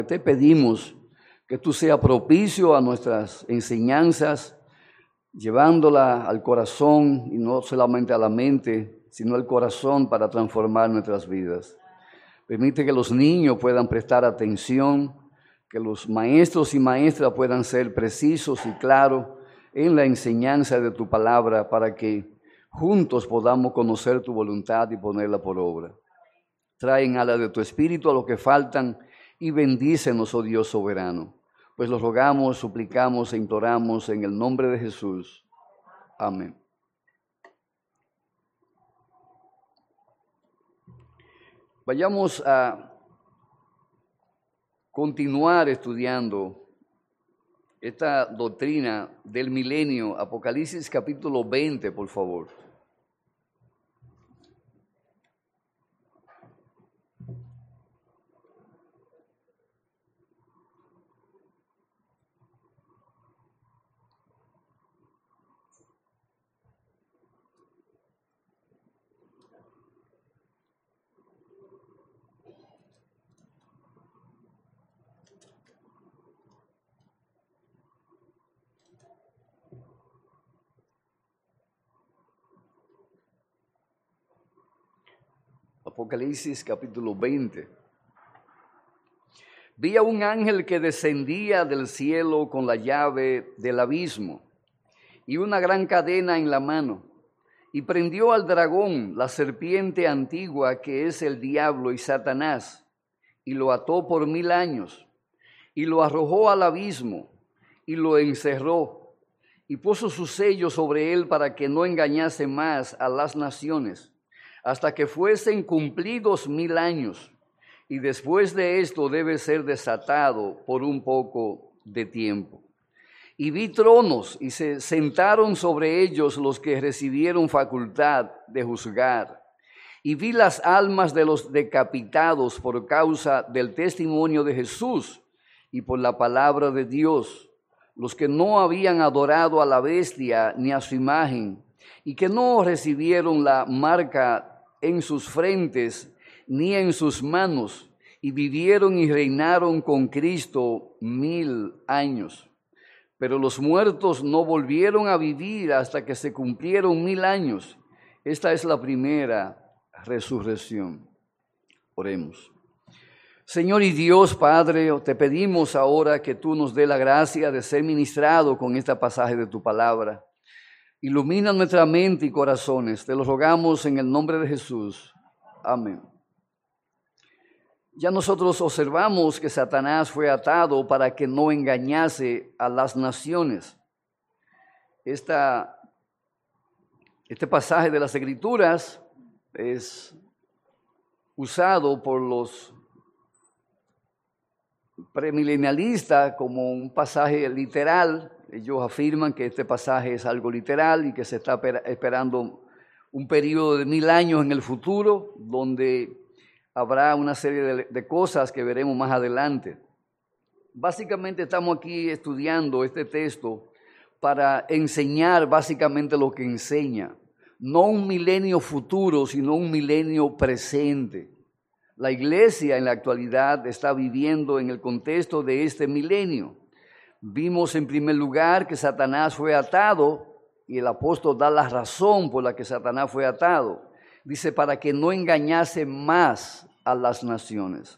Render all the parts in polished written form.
Te pedimos que tú seas propicio a nuestras enseñanzas, llevándola al corazón y no solamente a la mente, sino al corazón para transformar nuestras vidas. Permite que los niños puedan prestar atención, que los maestros y maestras puedan ser precisos y claros en la enseñanza de tu palabra para que juntos podamos conocer tu voluntad y ponerla por obra. Trae en ala de tu espíritu a los que faltan y bendícenos, oh Dios soberano. Pues lo rogamos, suplicamos e imploramos en el nombre de Jesús. Amén. Vayamos a continuar estudiando esta doctrina del milenio. Apocalipsis capítulo 20, por favor. Apocalipsis capítulo 20. Vi a un ángel que descendía del cielo con la llave del abismo y una gran cadena en la mano, y prendió al dragón, la serpiente antigua que es el diablo y Satanás, y lo ató por 1000 años, y lo arrojó al abismo, y lo encerró, y puso su sello sobre él para que no engañase más a las naciones, hasta que fuesen cumplidos 1000 años, y después de esto debe ser desatado por un poco de tiempo. Y vi tronos, y se sentaron sobre ellos los que recibieron facultad de juzgar. Y vi las almas de los decapitados por causa del testimonio de Jesús y por la palabra de Dios, los que no habían adorado a la bestia ni a su imagen, y que no recibieron la marca en sus frentes ni en sus manos, y vivieron y reinaron con Cristo 1000 años. Pero los muertos no volvieron a vivir hasta que se cumplieron 1000 años. Esta es la primera resurrección. Oremos. Señor y Dios Padre, te pedimos ahora que tú nos dé la gracia de ser ministrado con este pasaje de tu palabra. Ilumina nuestra mente y corazones. Te lo rogamos en el nombre de Jesús. Amén. Ya nosotros observamos que Satanás fue atado para que no engañase a las naciones. Este pasaje de las Escrituras es usado por los premilenialistas como un pasaje literal. Ellos afirman que este pasaje es algo literal y que se está esperando un periodo de 1000 años en el futuro, donde habrá una serie de cosas que veremos más adelante. Básicamente estamos aquí estudiando este texto para enseñar básicamente lo que enseña. No un milenio futuro, sino un milenio presente. La iglesia en la actualidad está viviendo en el contexto de este milenio. Vimos en primer lugar que Satanás fue atado, y el apóstol da la razón por la que Satanás fue atado. Dice, para que no engañase más a las naciones.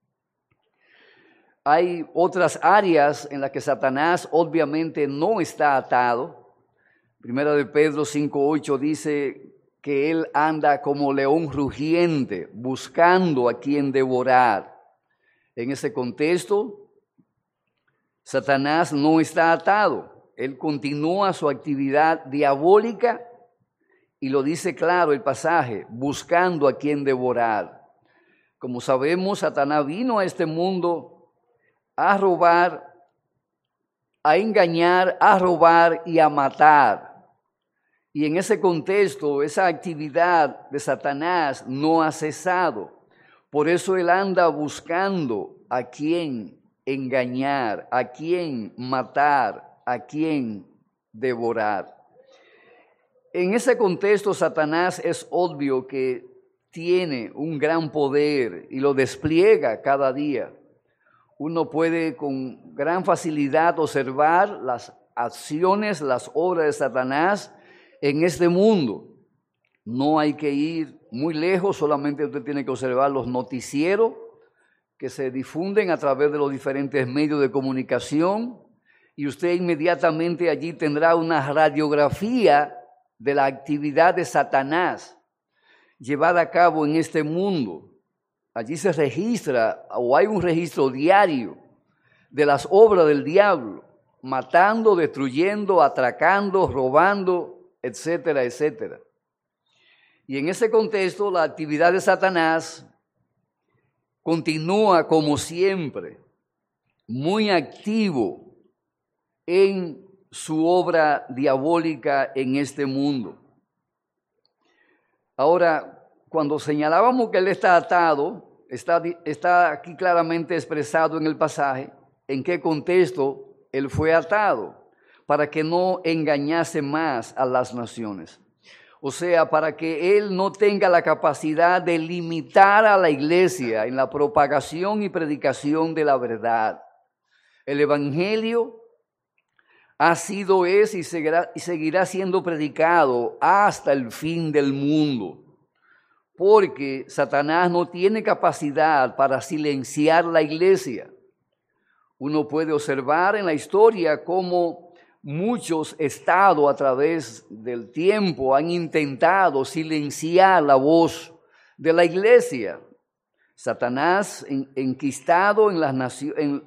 Hay otras áreas en las que Satanás obviamente no está atado. Primera de Pedro 5:8 dice que él anda como león rugiente, buscando a quien devorar. En ese contexto, Satanás no está atado. Él continúa su actividad diabólica y lo dice claro el pasaje, buscando a quien devorar. Como sabemos, Satanás vino a este mundo a robar, a engañar, a robar y a matar. Y en ese contexto, esa actividad de Satanás no ha cesado. Por eso él anda buscando a quien engañar, a quien matar, a quien devorar. En ese contexto, Satanás es obvio que tiene un gran poder y lo despliega cada día. uno puede con gran facilidad observar las acciones, las obras de Satanás en este mundo. No hay que ir muy lejos, solamente usted tiene que observar los noticieros que se difunden a través de los diferentes medios de comunicación y usted inmediatamente allí tendrá una radiografía de la actividad de Satanás llevada a cabo en este mundo. Allí se registra o hay un registro diario de las obras del diablo, matando, destruyendo, atracando, robando, etcétera, etcétera. Y en ese contexto, la actividad de Satanás continúa como siempre, muy activo en su obra diabólica en este mundo. Ahora, cuando señalábamos que él está atado, está aquí claramente expresado en el pasaje en qué contexto él fue atado, para que no engañase más a las naciones. O sea, para que él no tenga la capacidad de limitar a la iglesia en la propagación y predicación de la verdad. El evangelio ha sido, es y seguirá siendo predicado hasta el fin del mundo, porque Satanás no tiene capacidad para silenciar la iglesia. Uno puede observar en la historia cómo muchos estados a través del tiempo han intentado silenciar la voz de la iglesia. Satanás enquistado en las naciones,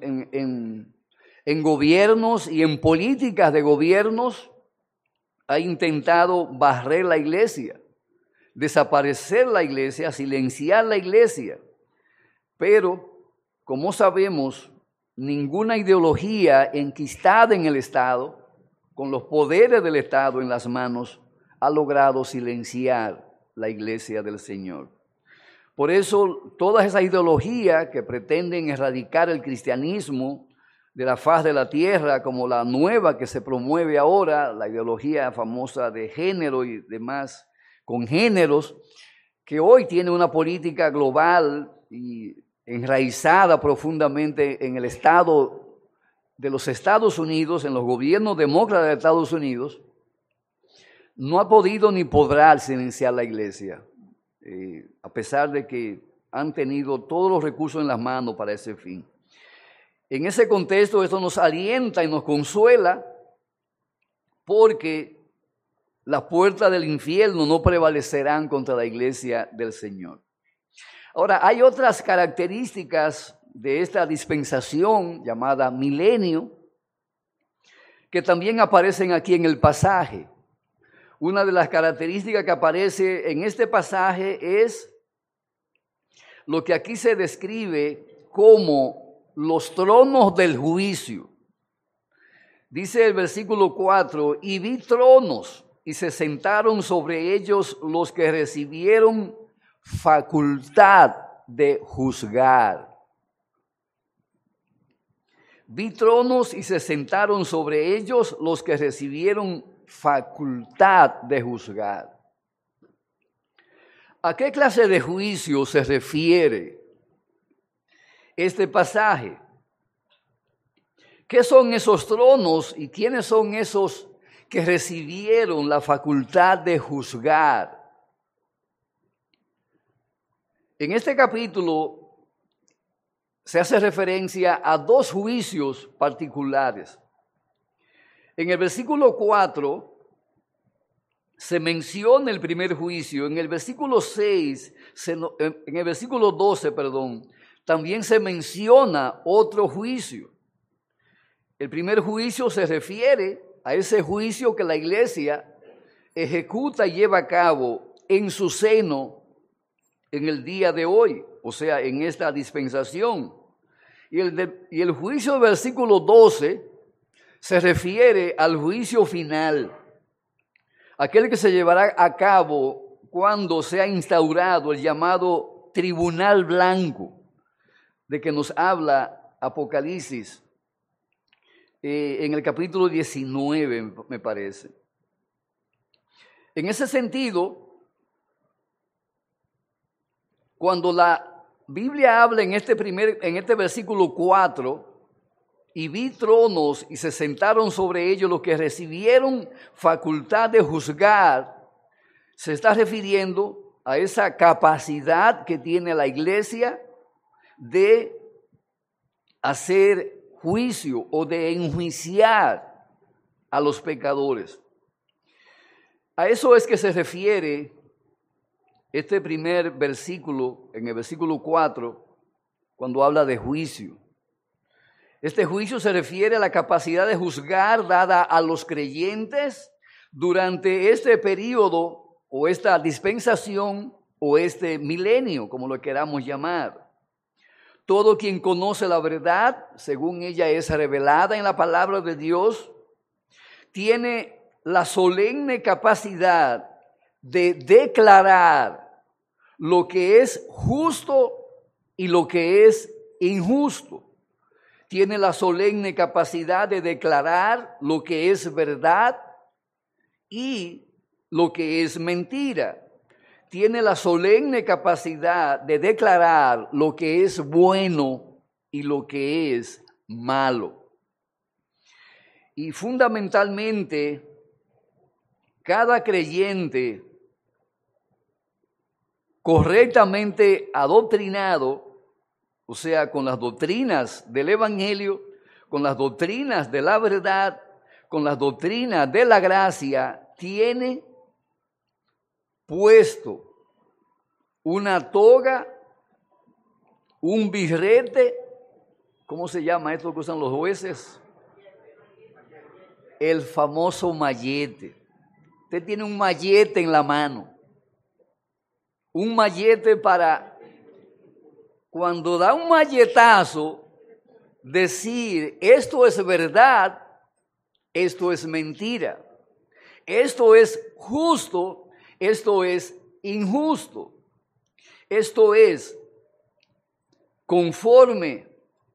en gobiernos y en políticas de gobiernos, ha intentado barrer la iglesia, desaparecer la iglesia, silenciar la iglesia. Pero, como sabemos, ninguna ideología enquistada en el Estado, con los poderes del Estado en las manos, ha logrado silenciar la iglesia del Señor. Por eso, todas esas ideologías que pretenden erradicar el cristianismo de la faz de la tierra, como la nueva que se promueve ahora, la ideología famosa de género y demás congéneros, que hoy tiene una política global y enraizada profundamente en el Estado de los Estados Unidos, en los gobiernos demócratas de Estados Unidos, no ha podido ni podrá silenciar la iglesia, a pesar de que han tenido todos los recursos en las manos para ese fin. En ese contexto, esto nos alienta y nos consuela, porque las puertas del infierno no prevalecerán contra la iglesia del Señor. Ahora, hay otras características de esta dispensación llamada milenio que también aparecen aquí en el pasaje. Una de las características que aparece en este pasaje es lo que aquí se describe como los tronos del juicio. Dice el versículo 4, y vi tronos y se sentaron sobre ellos los que recibieron facultad de juzgar. Vi tronos y se sentaron sobre ellos los que recibieron facultad de juzgar. ¿A qué clase de juicio se refiere este pasaje? ¿Qué son esos tronos y quiénes son esos que recibieron la facultad de juzgar? En este capítulo se hace referencia a dos juicios particulares. En el versículo 4 se menciona el primer juicio. En el versículo 6, en el versículo 12, también se menciona otro juicio. El primer juicio se refiere a ese juicio que la iglesia ejecuta y lleva a cabo en su seno en el día de hoy, o sea, en esta dispensación. Y el juicio del versículo 12 se refiere al juicio final, aquel que se llevará a cabo cuando sea instaurado el llamado tribunal blanco, de que nos habla Apocalipsis en el capítulo 19, me parece. En ese sentido, cuando Biblia habla en este versículo 4, y vi tronos y se sentaron sobre ellos los que recibieron facultad de juzgar. Se está refiriendo a esa capacidad que tiene la iglesia de hacer juicio o de enjuiciar a los pecadores. A eso es que se refiere este primer versículo, en el versículo 4, cuando habla de juicio. Este juicio se refiere a la capacidad de juzgar dada a los creyentes durante este periodo o esta dispensación o este milenio, como lo queramos llamar. Todo quien conoce la verdad, según ella es revelada en la palabra de Dios, tiene la solemne capacidad de declarar lo que es justo y lo que es injusto. Tiene la solemne capacidad de declarar lo que es verdad y lo que es mentira. Tiene la solemne capacidad de declarar lo que es bueno y lo que es malo. Y fundamentalmente, cada creyente correctamente adoctrinado, o sea, con las doctrinas del Evangelio, con las doctrinas de la verdad, con las doctrinas de la gracia, tiene puesto una toga, un birrete, ¿cómo se llama esto que usan los jueces? El famoso mallete. Usted tiene un mallete en la mano. Un mallete para, cuando da un malletazo, decir, esto es verdad, esto es mentira. Esto es justo, esto es injusto. Esto es conforme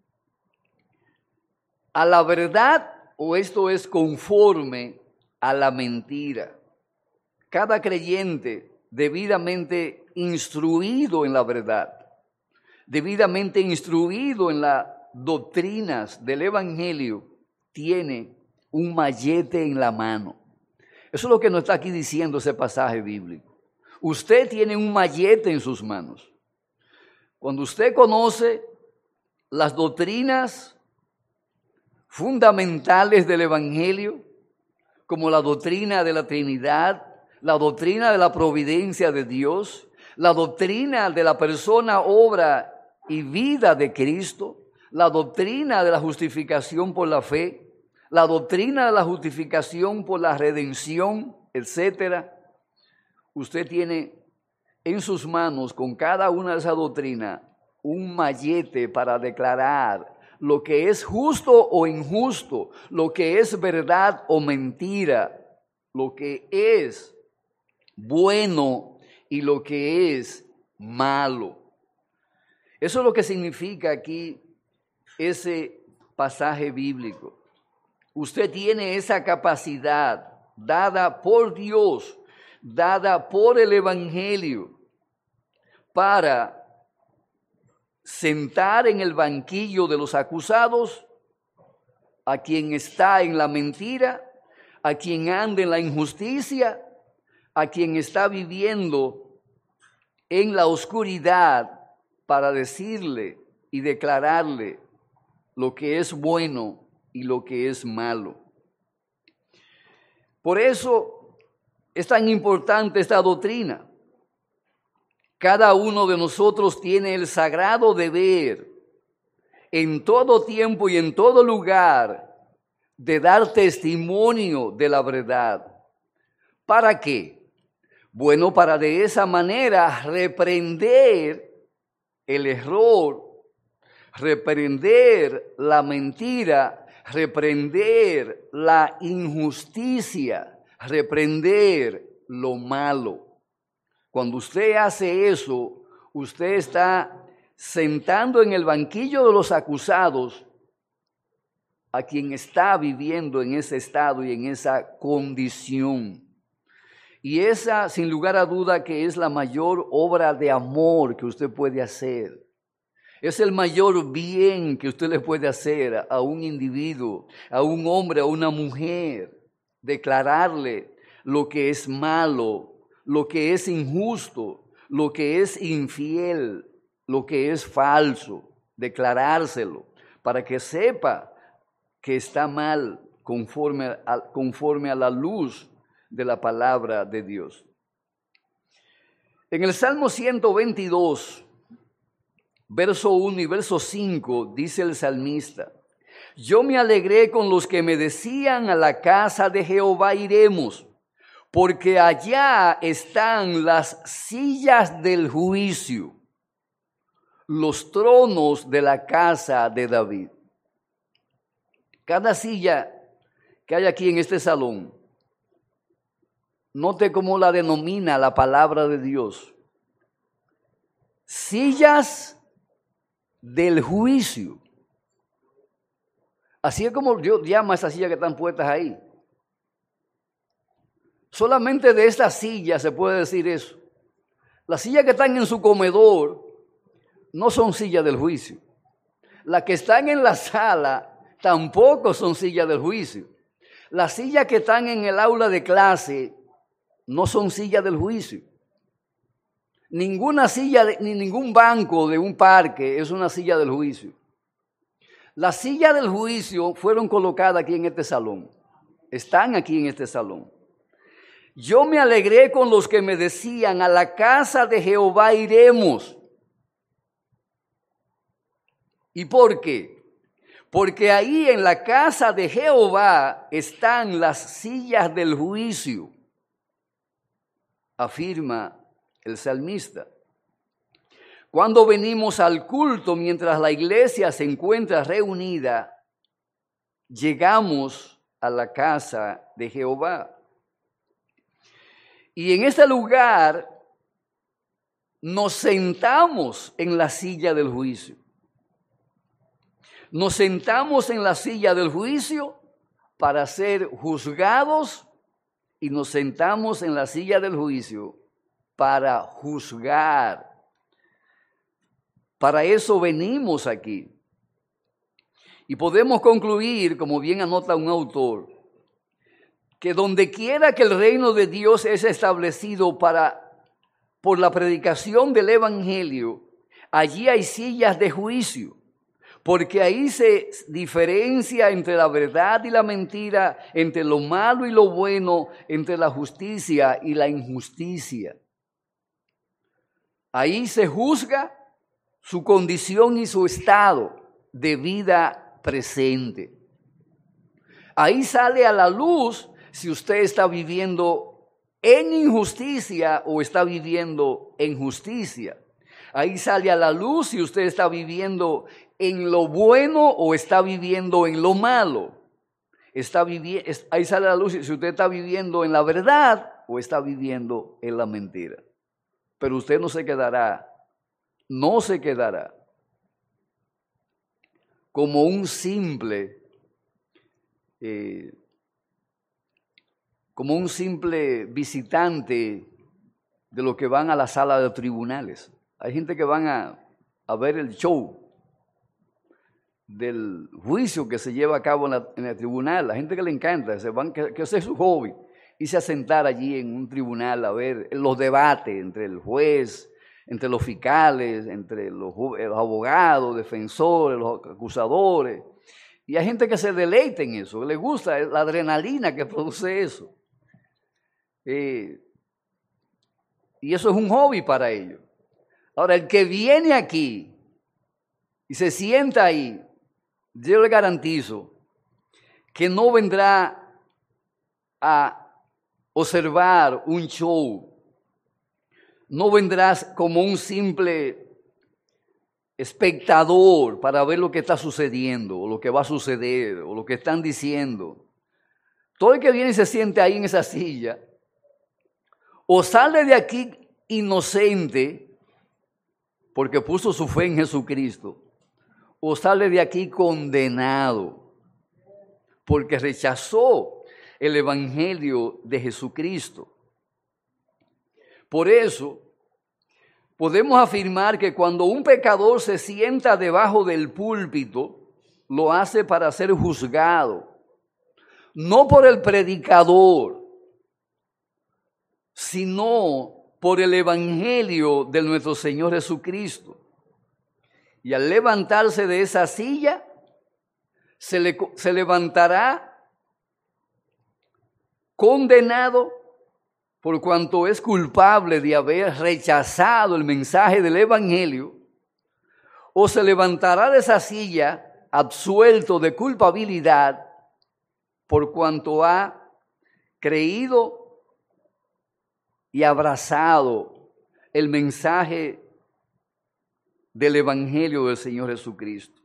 a la verdad o esto es conforme a la mentira. Cada creyente debidamente instruido en la verdad, debidamente instruido en las doctrinas del Evangelio, tiene un mallete en la mano. Eso es lo que nos está aquí diciendo ese pasaje bíblico. Usted tiene un mallete en sus manos. Cuando usted conoce las doctrinas fundamentales del Evangelio, como la doctrina de la Trinidad, la doctrina de la providencia de Dios, la doctrina de la persona, obra y vida de Cristo, la doctrina de la justificación por la fe, la doctrina de la justificación por la redención, etcétera. Usted tiene en sus manos, con cada una de esas doctrinas, un mallete para declarar lo que es justo o injusto, lo que es verdad o mentira, lo que es bueno y lo que es malo. Eso es lo que significa aquí ese pasaje bíblico. Usted tiene esa capacidad dada por Dios, dada por el Evangelio, para sentar en el banquillo de los acusados a quien está en la mentira, a quien anda en la injusticia, a quien está viviendo en la oscuridad, para decirle y declararle lo que es bueno y lo que es malo. Por eso es tan importante esta doctrina. Cada uno de nosotros tiene el sagrado deber en todo tiempo y en todo lugar de dar testimonio de la verdad. ¿Para qué? Bueno, para de esa manera reprender el error, reprender la mentira, reprender la injusticia, reprender lo malo. Cuando usted hace eso, usted está sentando en el banquillo de los acusados a quien está viviendo en ese estado y en esa condición. Y esa, sin lugar a duda, que es la mayor obra de amor que usted puede hacer. Es el mayor bien que usted le puede hacer a un individuo, a un hombre, a una mujer. Declararle lo que es malo, lo que es injusto, lo que es infiel, lo que es falso. Declarárselo para que sepa que está mal conforme a la luz de la palabra de Dios. En el Salmo 122, verso 1 y verso 5, dice el salmista: yo me alegré con los que me decían, a la casa de Jehová iremos, porque allá están las sillas del juicio, los tronos de la casa de David. Cada silla que hay aquí en este salón, note cómo la denomina la palabra de Dios: sillas del juicio. Así es como Dios llama a esas sillas que están puestas ahí. Solamente de estas sillas se puede decir eso. Las sillas que están en su comedor no son sillas del juicio. Las que están en la sala tampoco son sillas del juicio. Las sillas que están en el aula de clase no son sillas del juicio. Ninguna silla, ni ningún banco de un parque es una silla del juicio. Las sillas del juicio fueron colocadas aquí en este salón. Están aquí en este salón. Yo me alegré con los que me decían, a la casa de Jehová iremos. ¿Y por qué? Porque ahí en la casa de Jehová están las sillas del juicio, afirma el salmista. Cuando venimos al culto, mientras la iglesia se encuentra reunida, llegamos a la casa de Jehová. Y en este lugar nos sentamos en la silla del juicio. Nos sentamos en la silla del juicio para ser juzgados y nos sentamos en la silla del juicio para juzgar. Para eso venimos aquí. Y podemos concluir, como bien anota un autor, que donde quiera que el reino de Dios es establecido por la predicación del evangelio, allí hay sillas de juicio, porque ahí se diferencia entre la verdad y la mentira, entre lo malo y lo bueno, entre la justicia y la injusticia. Ahí se juzga su condición y su estado de vida presente. Ahí sale a la luz si usted está viviendo en injusticia o está viviendo en justicia. Ahí sale a la luz si usted está viviendo en lo bueno o está viviendo en lo malo. Ahí sale a la luz si usted está viviendo en la verdad o está viviendo en la mentira. Pero usted no se quedará como un simple visitante de los que van a la sala de tribunales. Hay gente que van a ver el show del juicio que se lleva a cabo en el tribunal. La gente que le encanta, que ese es su hobby, irse a sentar allí en un tribunal a ver los debates entre el juez, entre los fiscales, entre los abogados, defensores, los acusadores. Y hay gente que se deleita en eso, que le gusta la adrenalina que produce eso. Y eso es un hobby para ellos. Ahora, el que viene aquí y se sienta ahí, yo le garantizo que no vendrá a observar un show, no vendrás como un simple espectador para ver lo que está sucediendo, o lo que va a suceder, o lo que están diciendo. Todo el que viene y se siente ahí en esa silla, o sale de aquí inocente, porque puso su fe en Jesucristo, o sale de aquí condenado, porque rechazó el evangelio de Jesucristo. Por eso, podemos afirmar que cuando un pecador se sienta debajo del púlpito, lo hace para ser juzgado, no por el predicador, sino por el evangelio de nuestro Señor Jesucristo. Y al levantarse de esa silla, se levantará condenado por cuanto es culpable de haber rechazado el mensaje del evangelio, o se levantará de esa silla absuelto de culpabilidad por cuanto ha creído y abrazado el mensaje del evangelio del Señor Jesucristo.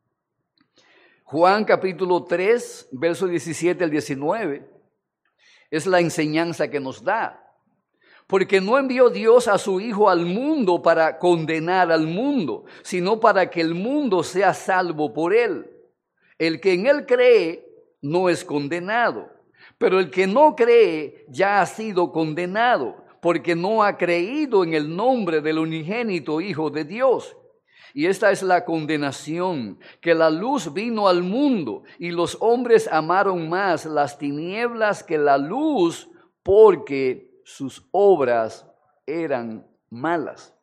Juan capítulo 3, versos 17 al 19, es la enseñanza que nos da. Porque no envió Dios a su Hijo al mundo para condenar al mundo, sino para que el mundo sea salvo por él. El que en él cree no es condenado, pero el que no cree ya ha sido condenado, porque no ha creído en el nombre del unigénito Hijo de Dios. Y esta es la condenación, que la luz vino al mundo y los hombres amaron más las tinieblas que la luz porque sus obras eran malas.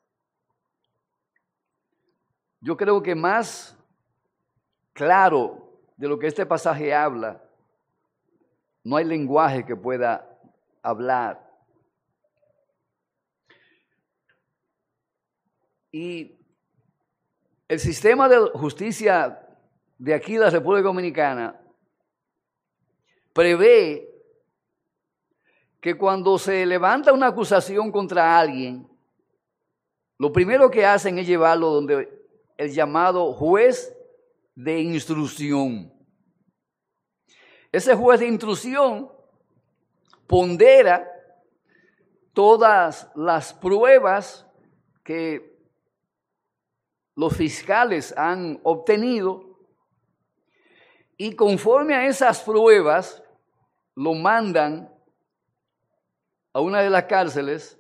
Yo creo que más claro de lo que este pasaje habla, no hay lenguaje que pueda hablar. Y el sistema de justicia de aquí de la República Dominicana prevé que cuando se levanta una acusación contra alguien, lo primero que hacen es llevarlo donde el llamado juez de instrucción. Ese juez de instrucción pondera todas las pruebas que los fiscales han obtenido y conforme a esas pruebas lo mandan a una de las cárceles,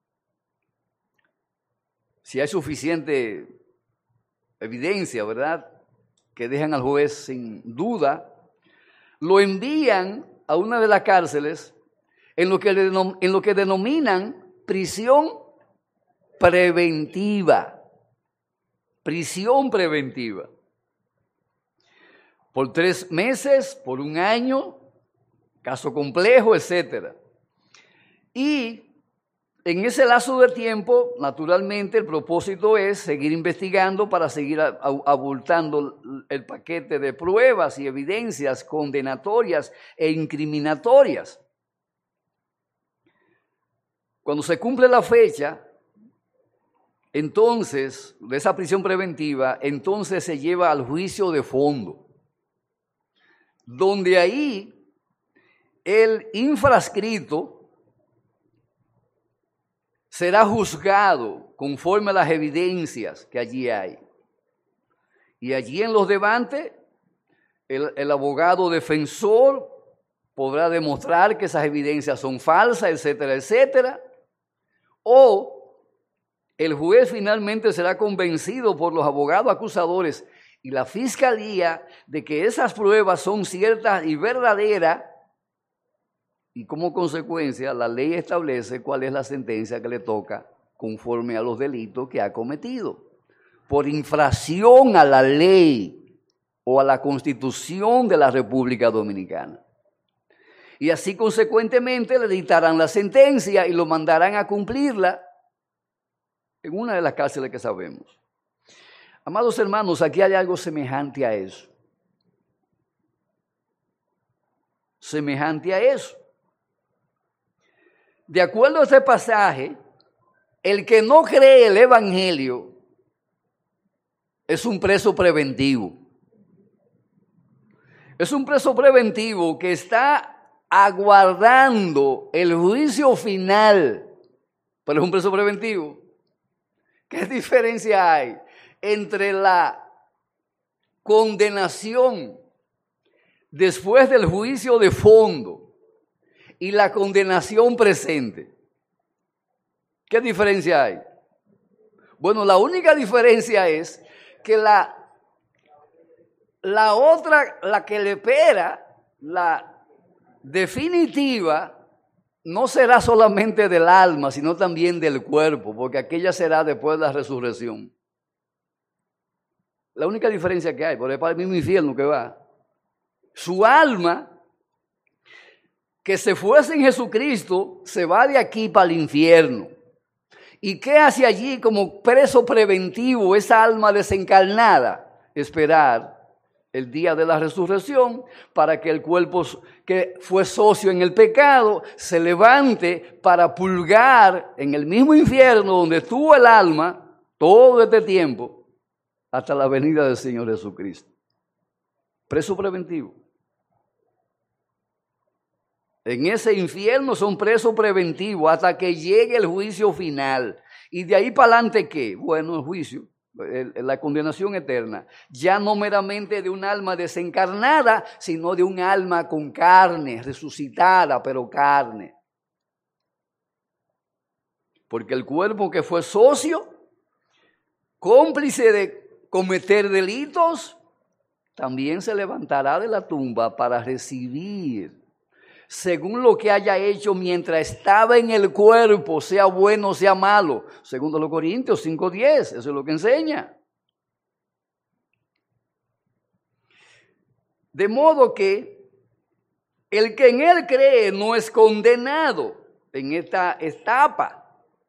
si hay suficiente evidencia, ¿verdad?, que dejan al juez sin duda, lo envían a una de las cárceles en lo que denominan prisión preventiva. Prisión preventiva. Por 3 meses, por 1 año, caso complejo, etc. Y en ese lapso de tiempo, naturalmente, el propósito es seguir investigando para seguir abultando el paquete de pruebas y evidencias condenatorias e incriminatorias. Cuando se cumple la fecha, entonces, de esa prisión preventiva, entonces se lleva al juicio de fondo, donde ahí el infrascrito será juzgado conforme a las evidencias que allí hay. Y allí en los debates, el abogado defensor podrá demostrar que esas evidencias son falsas, etcétera, etcétera, o el juez finalmente será convencido por los abogados acusadores y la fiscalía de que esas pruebas son ciertas y verdaderas, y como consecuencia la ley establece cuál es la sentencia que le toca conforme a los delitos que ha cometido, por infracción a la ley o a la Constitución de la República Dominicana. Y así consecuentemente le dictarán la sentencia y lo mandarán a cumplirla en una de las cárceles que sabemos. Amados hermanos, aquí hay algo semejante a eso. Semejante a eso. De acuerdo a este pasaje, el que no cree el evangelio es un preso preventivo. Es un preso preventivo que está aguardando el juicio final, pero es un preso preventivo. ¿Qué diferencia hay entre la condenación después del juicio de fondo y la condenación presente? ¿Qué diferencia hay? Bueno, la única diferencia es que la otra, la que le espera, la definitiva, no será solamente del alma, sino también del cuerpo, porque aquella será después de la resurrección. La única diferencia que hay, porque es para el mismo infierno que va. Su alma, que se fuese en Jesucristo, se va de aquí para el infierno. ¿Y qué hace allí como preso preventivo esa alma desencarnada? Esperar el día de la resurrección para que el cuerpo que fue socio en el pecado se levante para purgar en el mismo infierno donde estuvo el alma todo este tiempo hasta la venida del Señor Jesucristo. Preso preventivo. En ese infierno son presos preventivos hasta que llegue el juicio final. Y de ahí para adelante, ¿qué? Bueno, el juicio, la condenación eterna. Ya no meramente de un alma desencarnada, sino de un alma con carne, resucitada, pero carne. Porque el cuerpo que fue socio, cómplice de cometer delitos, también se levantará de la tumba para recibir, según lo que haya hecho mientras estaba en el cuerpo, sea bueno o sea malo. Segundo los Corintios 5:10, eso es lo que enseña. De modo que el que en él cree no es condenado en esta etapa.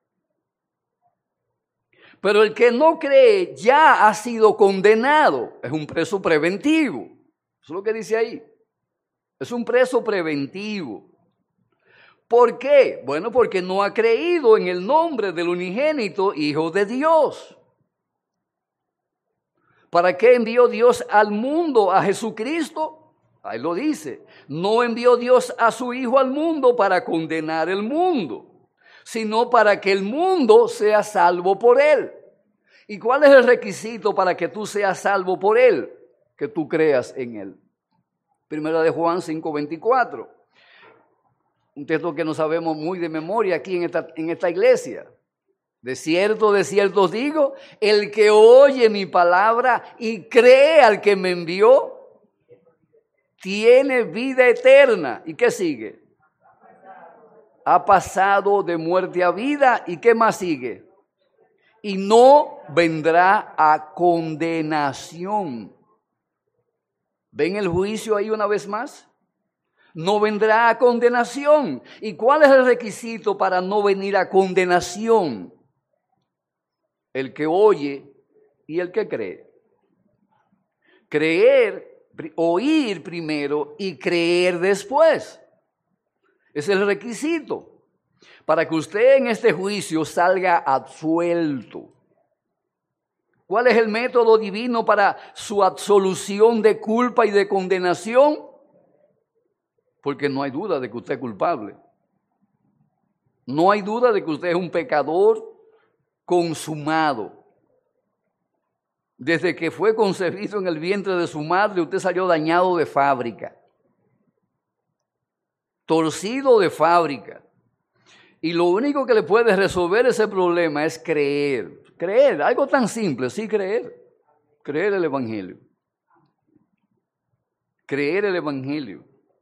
Pero el que no cree ya ha sido condenado. Es un preso preventivo. Eso es lo que dice ahí. Es un preso preventivo. ¿Por qué? Bueno, porque no ha creído en el nombre del unigénito Hijo de Dios. ¿Para qué envió Dios al mundo a Jesucristo? Ahí lo dice. No envió Dios a su Hijo al mundo para condenar el mundo, sino para que el mundo sea salvo por él. ¿Y cuál es el requisito para que tú seas salvo por él? Que tú creas en él. Primera de Juan 5:24. Un texto que no sabemos muy de memoria aquí en esta iglesia. De cierto os digo, el que oye mi palabra y cree al que me envió, tiene vida eterna. ¿Y qué sigue? Ha pasado de muerte a vida. ¿Y qué más sigue? Y no vendrá a condenación. ¿Ven el juicio ahí una vez más? No vendrá a condenación. ¿Y cuál es el requisito para no venir a condenación? El que oye y el que cree. Oír primero y creer después. Es el requisito para que usted en este juicio salga absuelto. ¿Cuál es el método divino para su absolución de culpa y de condenación? Porque no hay duda de que usted es culpable. No hay duda de que usted es un pecador consumado. Desde que fue concebido en el vientre de su madre, usted salió dañado de fábrica. Torcido de fábrica. Y lo único que le puede resolver ese problema es creer. Creer, algo tan simple, sí, creer. Creer el Evangelio. Creer el Evangelio.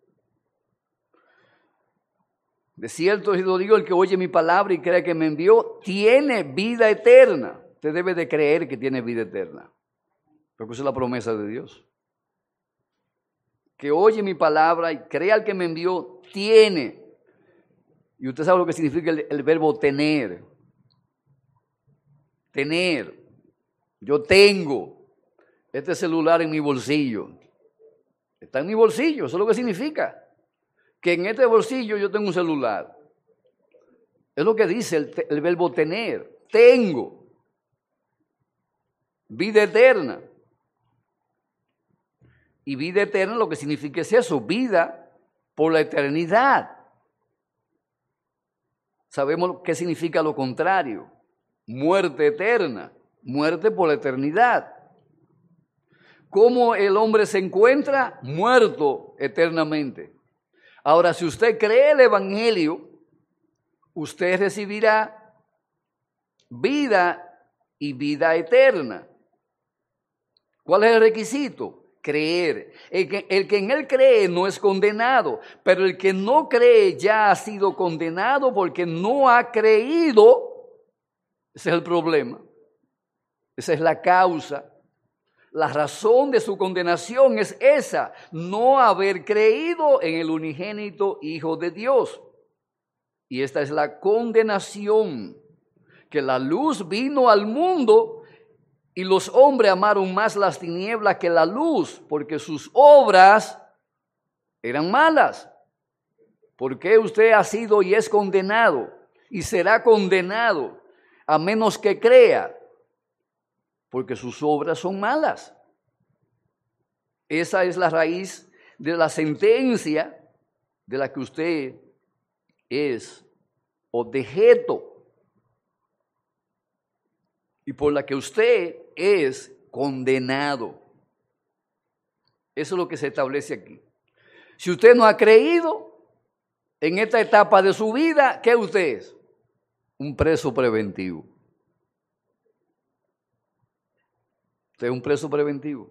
De cierto os digo, el que oye mi palabra y cree que me envió, tiene vida eterna. Usted debe de creer que tiene vida eterna. Porque esa es la promesa de Dios. Que oye mi palabra y crea al que me envió, tiene. Y usted sabe lo que significa el verbo tener. Tener. Yo tengo este celular en mi bolsillo. Está en mi bolsillo, eso es lo que significa. Que en este bolsillo yo tengo un celular. Es lo que dice el verbo tener. Tengo vida eterna. Y vida eterna lo que significa es eso, vida por la eternidad. Sabemos qué significa lo contrario. Muerte eterna, muerte por la eternidad. ¿Cómo el hombre se encuentra? Muerto eternamente. Ahora, si usted cree el Evangelio, usted recibirá vida y vida eterna. ¿Cuál es el requisito? Creer. El que en él cree no es condenado, pero el que no cree ya ha sido condenado porque no ha creído. Ese es el problema. Esa es la causa. La razón de su condenación es esa, no haber creído en el unigénito Hijo de Dios. Y esta es la condenación, que la luz vino al mundo y los hombres amaron más las tinieblas que la luz, porque sus obras eran malas. ¿Por qué usted ha sido y es condenado y será condenado a menos que crea? Porque sus obras son malas. Esa es la raíz de la sentencia de la que usted es objeto y por la que usted es condenado. Eso es lo que se establece aquí. Si usted no ha creído en esta etapa de su vida, ¿qué usted es? Un preso preventivo. Usted es un preso preventivo.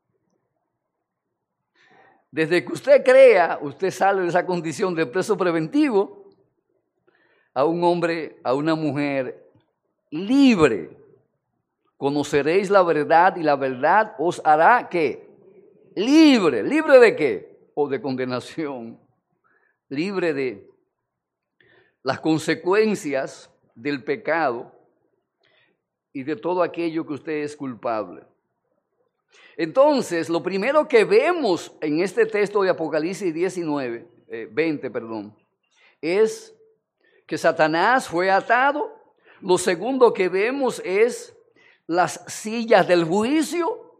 Desde que usted crea, usted sale de esa condición de preso preventivo a un hombre, a una mujer libre. Conoceréis la verdad y la verdad os hará ¿qué? Libre. ¿Libre de qué? O de condenación. Libre de las consecuencias del pecado y de todo aquello que usted es culpable. Entonces, lo primero que vemos en este texto de Apocalipsis 20, es que Satanás fue atado. Lo segundo que vemos es las sillas del juicio.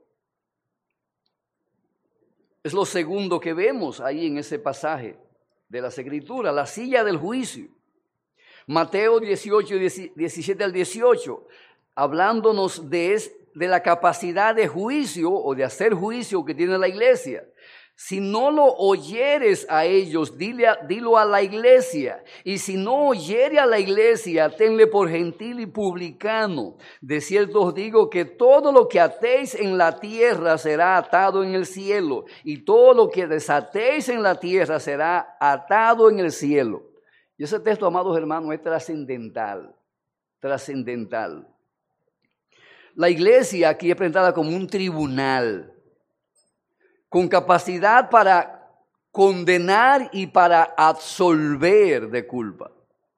Es lo segundo que vemos ahí en ese pasaje de las Escrituras, la silla del juicio. Mateo 18, 17 al 18, hablándonos de la capacidad de juicio o de hacer juicio que tiene la iglesia. Si no lo oyeres a ellos, dilo a la iglesia. Y si no oyere a la iglesia, tenle por gentil y publicano. De cierto os digo que todo lo que atéis en la tierra será atado en el cielo. Y todo lo que desatéis en la tierra será atado en el cielo. Y ese texto, amados hermanos, es trascendental. Trascendental. La iglesia aquí es presentada como un tribunal, con capacidad para condenar y para absolver de culpa.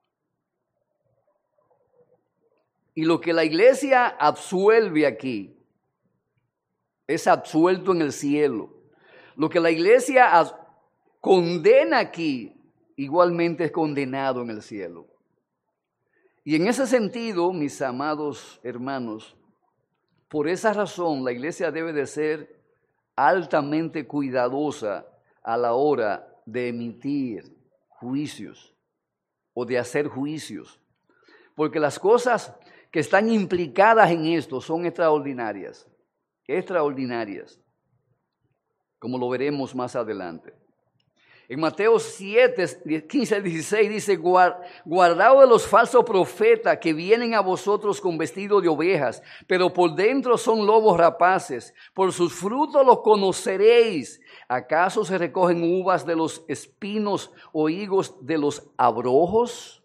Y lo que la iglesia absuelve aquí es absuelto en el cielo. Lo que la iglesia condena aquí igualmente es condenado en el cielo. Y en ese sentido, mis amados hermanos, por esa razón la iglesia debe de ser altamente cuidadosa a la hora de emitir juicios o de hacer juicios, porque las cosas que están implicadas en esto son extraordinarias, como lo veremos más adelante. En Mateo 7, 15 al 16 dice, guardaos de los falsos profetas que vienen a vosotros con vestido de ovejas, pero por dentro son lobos rapaces. Por sus frutos los conoceréis. ¿Acaso se recogen uvas de los espinos o higos de los abrojos?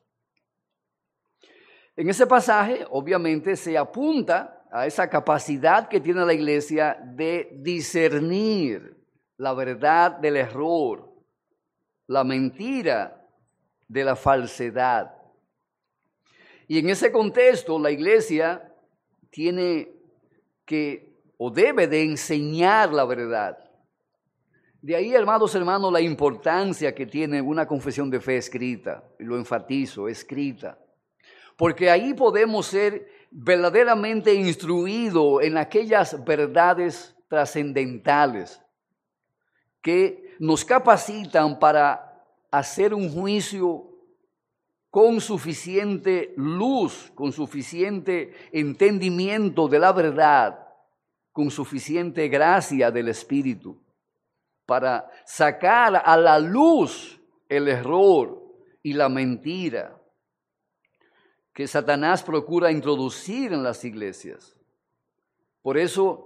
En ese pasaje, obviamente, se apunta a esa capacidad que tiene la iglesia de discernir la verdad del error, la mentira de la falsedad. Y en ese contexto la iglesia tiene que o debe de enseñar la verdad. De ahí, hermanos, la importancia que tiene una confesión de fe escrita, y lo enfatizo, escrita. Porque ahí podemos ser verdaderamente instruidos en aquellas verdades trascendentales que nos capacitan para hacer un juicio con suficiente luz, con suficiente entendimiento de la verdad, con suficiente gracia del Espíritu, para sacar a la luz el error y la mentira. que Satanás procura introducir en las iglesias. Por eso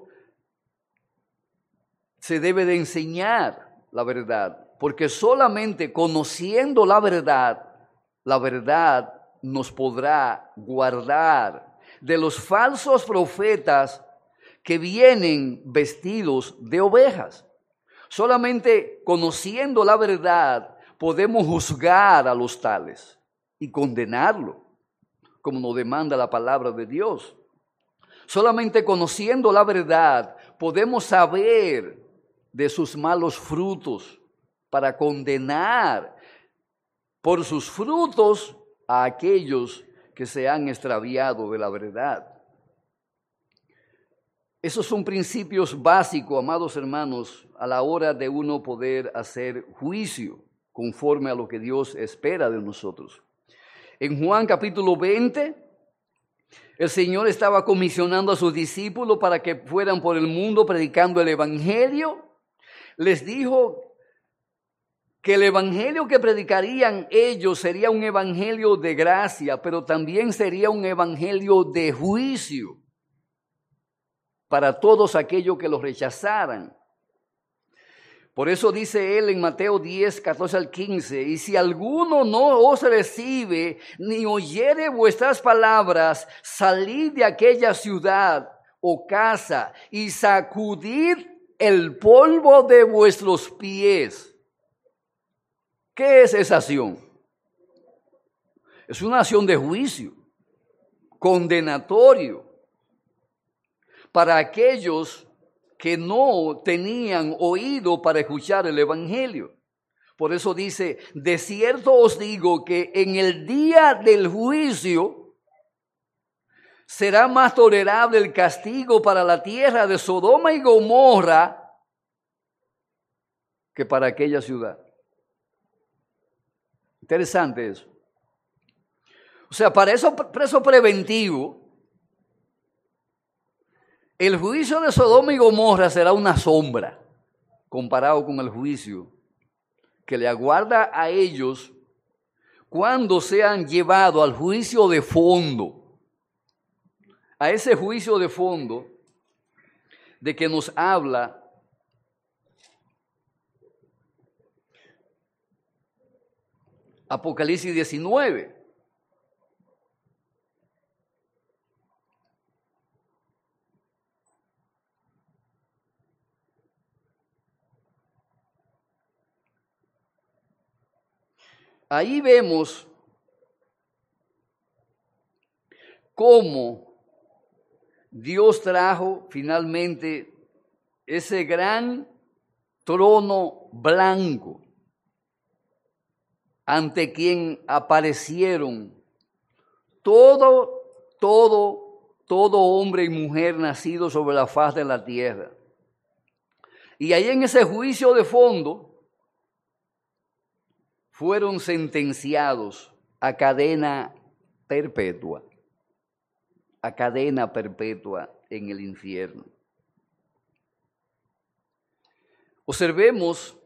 se debe de enseñar la verdad, porque solamente conociendo la verdad nos podrá guardar de los falsos profetas que vienen vestidos de ovejas. Solamente conociendo la verdad podemos juzgar a los tales y condenarlo, como nos demanda la palabra de Dios. Solamente conociendo la verdad podemos saber de sus malos frutos para condenar por sus frutos a aquellos que se han extraviado de la verdad. Esos son principios básicos, amados hermanos, a la hora de uno poder hacer juicio conforme a lo que Dios espera de nosotros. En Juan capítulo 20, el Señor estaba comisionando a sus discípulos para que fueran por el mundo predicando el evangelio. Les dijo que el evangelio que predicarían ellos sería un evangelio de gracia, pero también sería un evangelio de juicio para todos aquellos que los rechazaran. Por eso dice él en Mateo 10, 14 al 15, y si alguno no os recibe ni oyere vuestras palabras, salid de aquella ciudad o casa y sacudid el polvo de vuestros pies. ¿Qué es esa acción? Es una acción de juicio, condenatorio, para aquellos que no tenían oído para escuchar el evangelio. Por eso dice, de cierto os digo que en el día del juicio será más tolerable el castigo para la tierra de Sodoma y Gomorra que para aquella ciudad. Interesante eso. O sea, para eso preso preventivo, el juicio de Sodoma y Gomorra será una sombra comparado con el juicio que le aguarda a ellos cuando sean llevados al juicio de fondo. A ese juicio de fondo de que nos habla Apocalipsis 19. Ahí vemos cómo Dios trajo finalmente ese gran trono blanco ante quien aparecieron todo hombre y mujer nacido sobre la faz de la tierra. Y ahí en ese juicio de fondo fueron sentenciados a cadena perpetua en el infierno. Observemos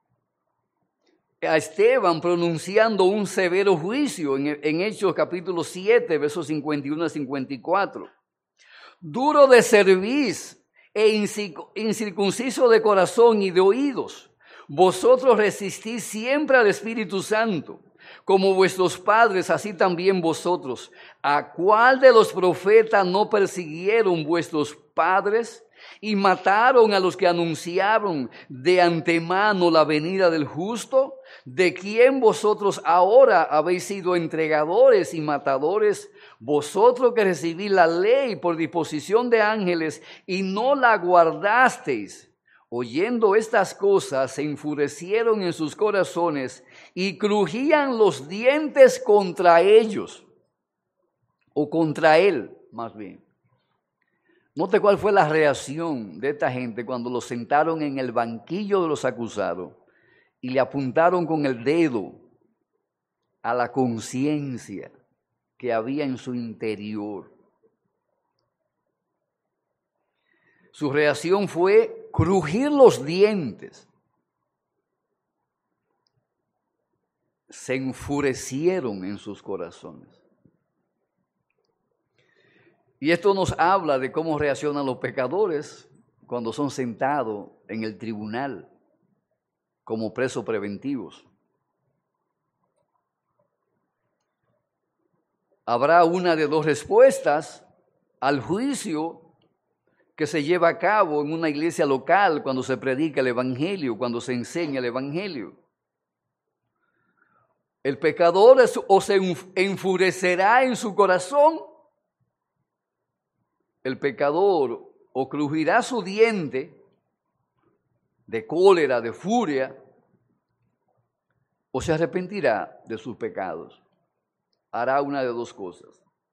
a Esteban pronunciando un severo juicio en Hechos capítulo 7, versos 51 a 54. Duro de cerviz e incircunciso de corazón y de oídos, vosotros resistís siempre al Espíritu Santo, como vuestros padres, así también vosotros. ¿A cuál de los profetas no persiguieron vuestros padres y mataron a los que anunciaron de antemano la venida del justo? ¿De quién vosotros ahora habéis sido entregadores y matadores? Vosotros que recibís la ley por disposición de ángeles y no la guardasteis. Oyendo estas cosas, se enfurecieron en sus corazones y crujían los dientes contra ellos, o contra él, más bien. Note cuál fue la reacción de esta gente cuando lo sentaron en el banquillo de los acusados y le apuntaron con el dedo a la conciencia que había en su interior. Su reacción fue crujir los dientes. Se enfurecieron en sus corazones. Y esto nos habla de cómo reaccionan los pecadores cuando son sentados en el tribunal como presos preventivos. Habrá una de dos respuestas al juicio que se lleva a cabo en una iglesia local cuando se predica el evangelio, cuando se enseña el evangelio. El pecador o se enfurecerá en su corazón, el pecador o crujirá su diente de cólera, de furia, o se arrepentirá de sus pecados. Hará una de dos cosas.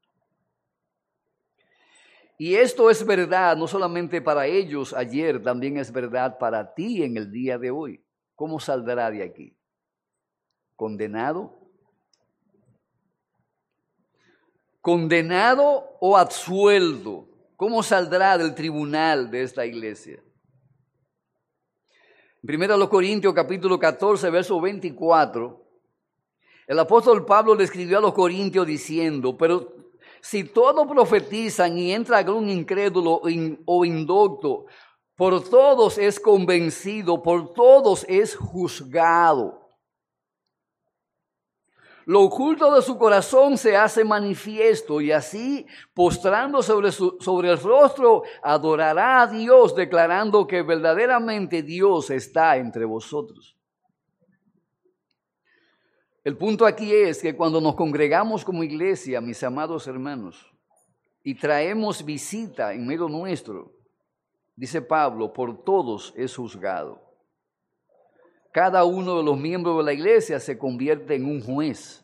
Y esto es verdad no solamente para ellos ayer, también es verdad para ti en el día de hoy. ¿Cómo saldrá de aquí? ¿Condenado? ¿Condenado o absuelto? ¿Cómo saldrá del tribunal de esta iglesia? En 1 Corintios capítulo 14, verso 24, el apóstol Pablo le escribió a los corintios diciendo: pero si todos profetizan y entra algún incrédulo o indocto, por todos es convencido, por todos es juzgado. Lo oculto de su corazón se hace manifiesto, y así, postrando sobre el rostro, adorará a Dios, declarando que verdaderamente Dios está entre vosotros. El punto aquí es que cuando nos congregamos como iglesia, mis amados hermanos, y traemos visita en medio nuestro, dice Pablo, por todos es juzgado. Cada uno de los miembros de la iglesia se convierte en un juez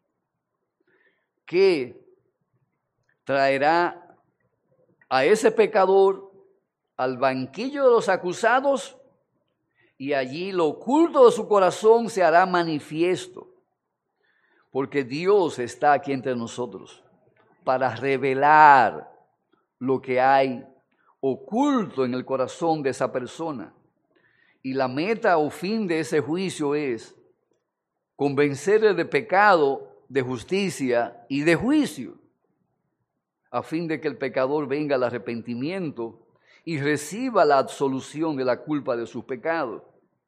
que traerá a ese pecador al banquillo de los acusados, y allí lo oculto de su corazón se hará manifiesto, porque Dios está aquí entre nosotros para revelar lo que hay oculto en el corazón de esa persona. Y la meta o fin de ese juicio es convencerle de pecado, de justicia y de juicio, a fin de que el pecador venga al arrepentimiento y reciba la absolución de la culpa de sus pecados.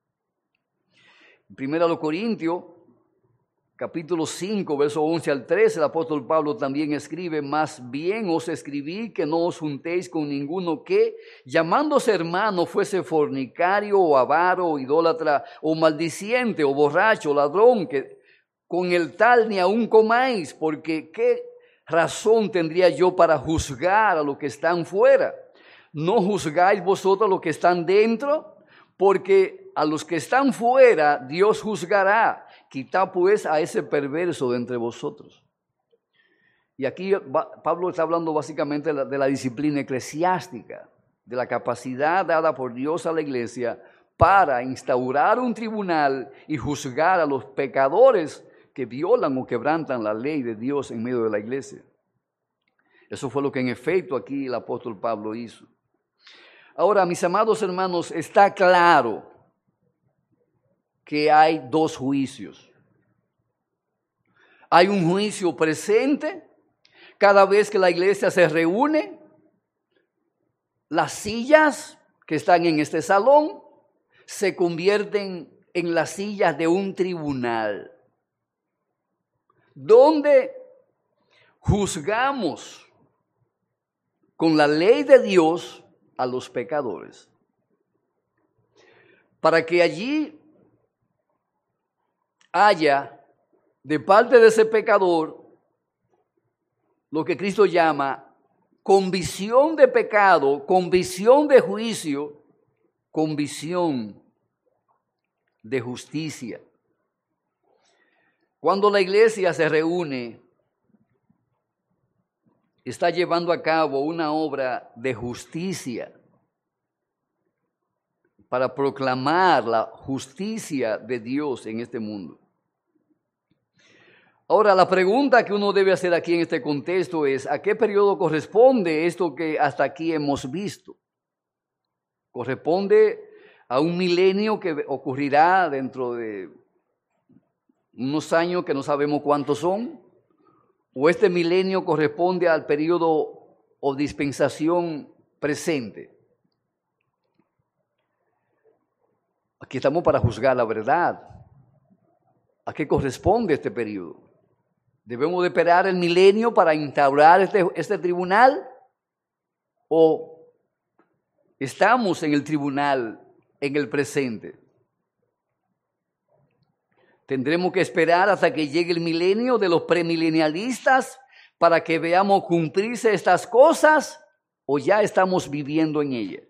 En 1 Corintios, capítulo 5, verso 11 al 13, el apóstol Pablo también escribe: más bien os escribí que no os juntéis con ninguno que, llamándose hermano, fuese fornicario o avaro o idólatra o maldiciente o borracho o ladrón, que con el tal ni aun comáis, porque qué razón tendría yo para juzgar a los que están fuera. ¿No juzgáis vosotros a los que están dentro? Porque a los que están fuera Dios juzgará. Quitad pues a ese perverso de entre vosotros. Y aquí Pablo está hablando básicamente de la disciplina eclesiástica, de la capacidad dada por Dios a la iglesia para instaurar un tribunal y juzgar a los pecadores que violan o quebrantan la ley de Dios en medio de la iglesia. Eso fue lo que en efecto aquí el apóstol Pablo hizo. Ahora, mis amados hermanos, está claro que hay dos juicios. Hay un juicio presente cada vez que la iglesia se reúne. Las sillas que están en este salón se convierten en las sillas de un tribunal, donde juzgamos con la ley de Dios a los pecadores, para que allí haya de parte de ese pecador lo que Cristo llama convicción de pecado, convicción de juicio, convicción de justicia. Cuando la iglesia se reúne, está llevando a cabo una obra de justicia para proclamar la justicia de Dios en este mundo. Ahora, la pregunta que uno debe hacer aquí en este contexto es: ¿a qué periodo corresponde esto que hasta aquí hemos visto? ¿Corresponde a un milenio que ocurrirá dentro de unos años que no sabemos cuántos son? ¿O este milenio corresponde al periodo o dispensación presente. Aquí estamos para juzgar la verdad. ¿A qué corresponde este periodo? ¿Debemos de esperar el milenio para instaurar este tribunal? ¿O estamos en el tribunal en el presente? ¿Tendremos que esperar hasta que llegue el milenio de los premilenialistas para que veamos cumplirse estas cosas? ¿O ya estamos viviendo en ellas?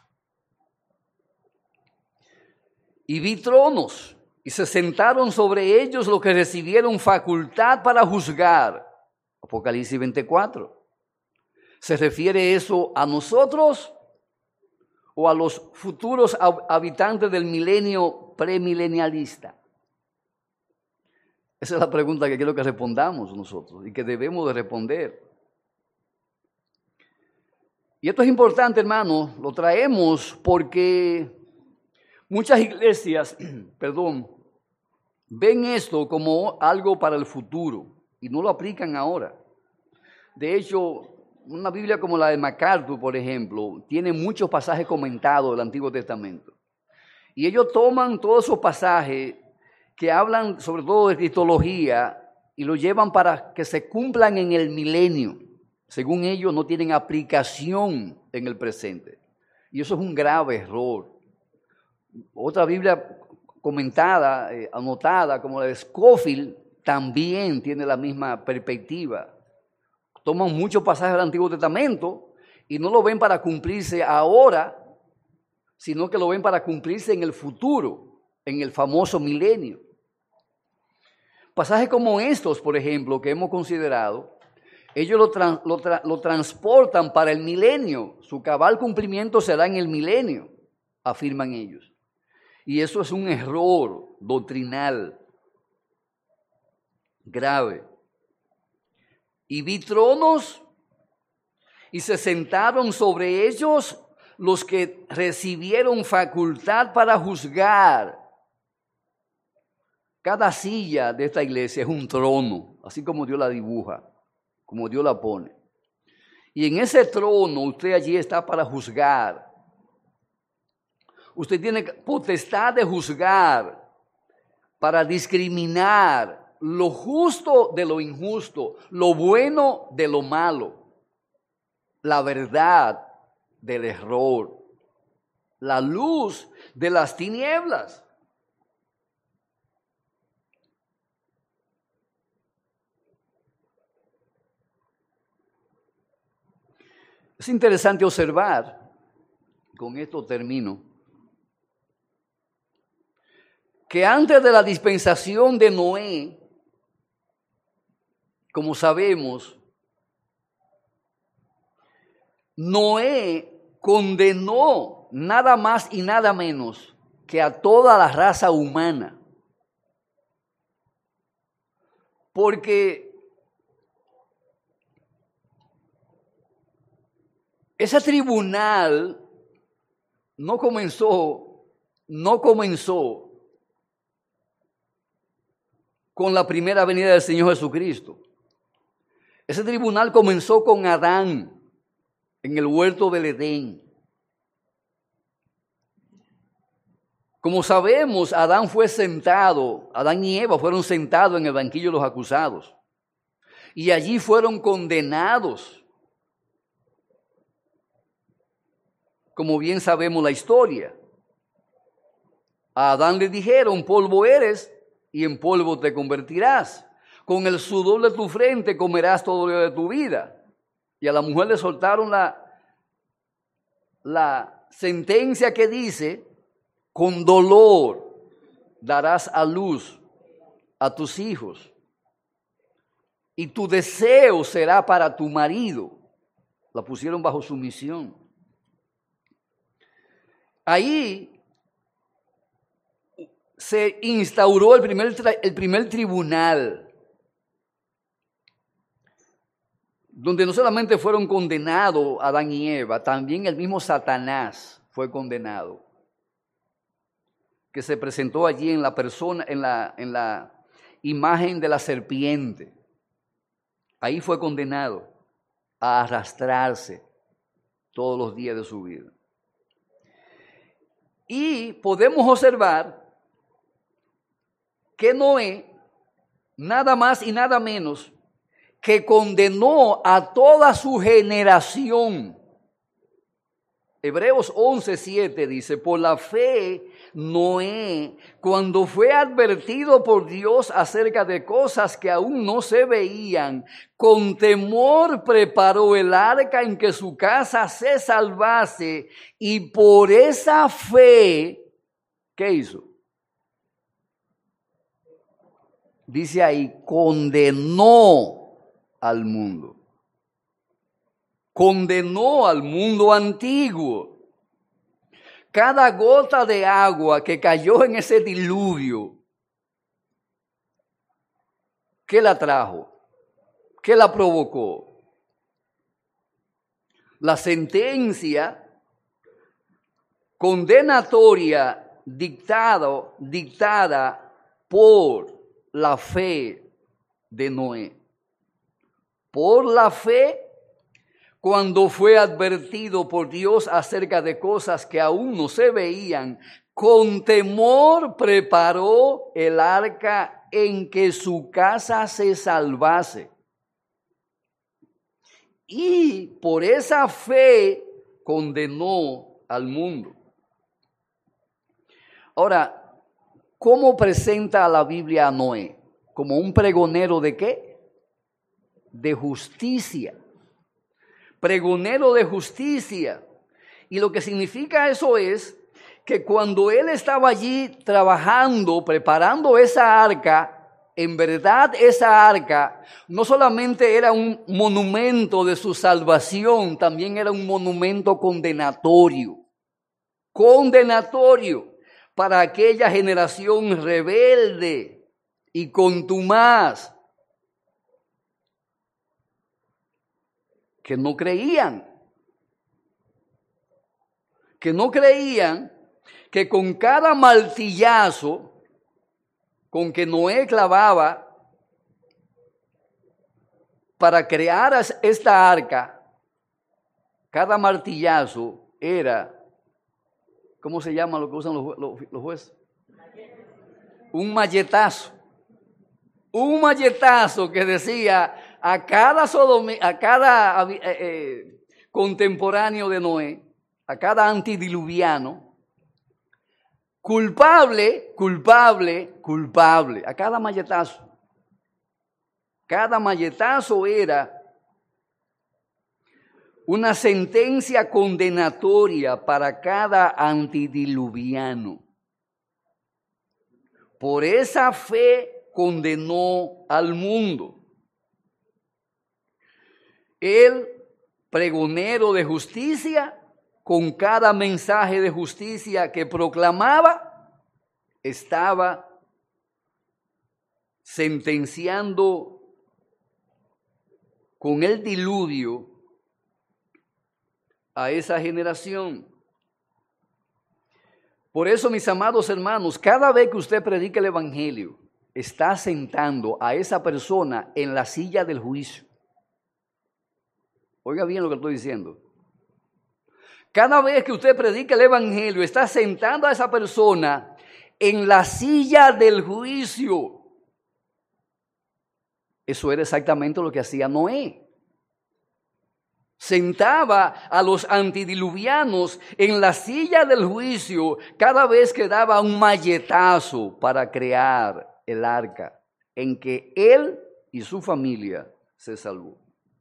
Y vi tronos, y se sentaron sobre ellos los que recibieron facultad para juzgar. Apocalipsis 24. ¿Se refiere eso a nosotros o a los futuros habitantes del milenio premilenialista? Esa es la pregunta que quiero que respondamos nosotros y que debemos de responder. Y esto es importante, hermano, lo traemos porque muchas iglesias, ven esto como algo para el futuro y no lo aplican ahora. De hecho, una Biblia como la de MacArthur, por ejemplo, tiene muchos pasajes comentados del Antiguo Testamento. Y ellos toman todos esos pasajes que hablan sobre todo de cristología y lo llevan para que se cumplan en el milenio. Según ellos, no tienen aplicación en el presente. Y eso es un grave error. Otra Biblia comentada, anotada, como la de Scofield, también tiene la misma perspectiva. Toman muchos pasajes del Antiguo Testamento y no lo ven para cumplirse ahora, sino que lo ven para cumplirse en el futuro, en el famoso milenio. Pasajes como estos, por ejemplo, que hemos considerado, ellos lo transportan para el milenio. Su cabal cumplimiento será en el milenio, afirman ellos. Y eso es un error doctrinal grave. Y vi tronos y se sentaron sobre ellos los que recibieron facultad para juzgar. Cada silla de esta iglesia es un trono, así como Dios la dibuja, como Dios la pone. Y en ese trono usted allí está para juzgar. Usted tiene potestad de juzgar, para discriminar lo justo de lo injusto, lo bueno de lo malo, la verdad del error, la luz de las tinieblas. Es interesante observar, con esto termino, que antes de la dispensación de Noé, como sabemos, Noé condenó nada más y nada menos que a toda la raza humana. Porque ese tribunal no comenzó con la primera venida del Señor Jesucristo. Ese tribunal comenzó con Adán en el huerto del Edén. Como sabemos, Adán y Eva fueron sentados en el banquillo de los acusados. Y allí fueron condenados. Como bien sabemos la historia. A Adán le dijeron, polvo eres y en polvo te convertirás. Con el sudor de tu frente comerás todo el día de tu vida. Y a la mujer le soltaron la sentencia que dice, con dolor darás a luz a tus hijos. Y tu deseo será para tu marido. La pusieron bajo sumisión. Ahí se instauró el primer tribunal, donde no solamente fueron condenados Adán y Eva, también el mismo Satanás fue condenado, que se presentó allí en la persona, en la imagen de la serpiente. Ahí fue condenado. a arrastrarse todos los días de su vida. Y podemos observar que Noé, nada más y nada menos, que condenó a toda su generación. Hebreos 11:7 dice, por la fe, Noé, cuando fue advertido por Dios acerca de cosas que aún no se veían, con temor preparó el arca en que su casa se salvase, y por esa fe, ¿qué hizo? Dice ahí, condenó al mundo. Condenó al mundo antiguo. Cada gota de agua que cayó en ese diluvio, ¿qué la trajo? ¿Qué la provocó? La sentencia condenatoria dictada por la fe de Noé. Por la fe, cuando fue advertido por Dios acerca de cosas que aún no se veían, con temor preparó el arca en que su casa se salvase. Y por esa fe condenó al mundo. Ahora, ¿cómo presenta la Biblia a Noé? ¿Como un pregonero de qué? De justicia. Pregonero de justicia. Y lo que significa eso es que cuando él estaba allí trabajando, preparando esa arca, en verdad esa arca no solamente era un monumento de su salvación, también era un monumento condenatorio. Condenatorio para aquella generación rebelde y contumaz que no creían que con cada martillazo con que Noé clavaba para crear esta arca, cada martillazo era, ¿cómo se llama lo que usan los jueces? Un malletazo. Un malletazo que decía a cada contemporáneo de Noé, a cada antidiluviano, culpable, culpable, culpable, a cada malletazo. Cada malletazo era una sentencia condenatoria para cada antidiluviano. Por esa fe condenó al mundo. El pregonero de justicia, con cada mensaje de justicia que proclamaba, estaba sentenciando con el diluvio a esa generación. Por eso, mis amados hermanos, cada vez que usted predica el evangelio, está sentando a esa persona en la silla del juicio. Oiga bien lo que estoy diciendo. Cada vez que usted predica el evangelio, está sentando a esa persona en la silla del juicio. Eso era exactamente lo que hacía Noé. Sentaba a los antidiluvianos en la silla del juicio cada vez que daba un malletazo para crear el arca en que él y su familia se salvó.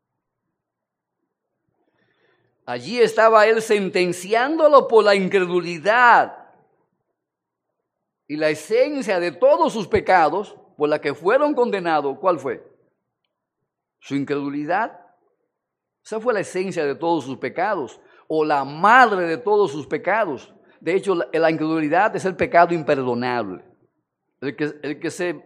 Allí estaba él sentenciándolo por la incredulidad y la esencia de todos sus pecados por la que fueron condenados. ¿Cuál fue? Su incredulidad. Esa fue la esencia de todos sus pecados, o la madre de todos sus pecados. De hecho, la incredulidad es el pecado imperdonable. El que se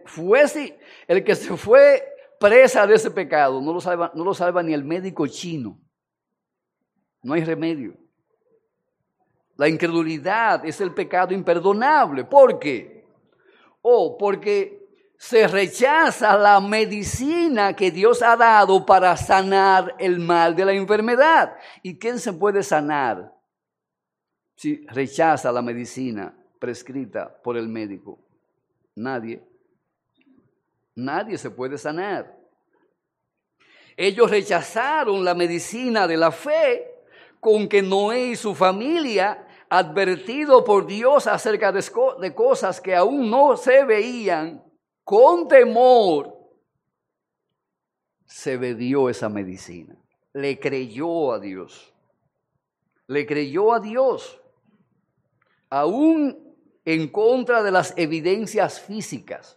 fue presa de ese pecado no lo salva ni el médico chino. No hay remedio. La incredulidad es el pecado imperdonable. ¿Por qué? Porque se rechaza la medicina que Dios ha dado para sanar el mal de la enfermedad. ¿Y quién se puede sanar si rechaza la medicina prescrita por el médico? Nadie. Nadie se puede sanar. Ellos rechazaron la medicina de la fe con que Noé y su familia, advertido por Dios acerca de cosas que aún no se veían, con temor, se bebió esa medicina. Le creyó a Dios. Le creyó a Dios. Aún en contra de las evidencias físicas.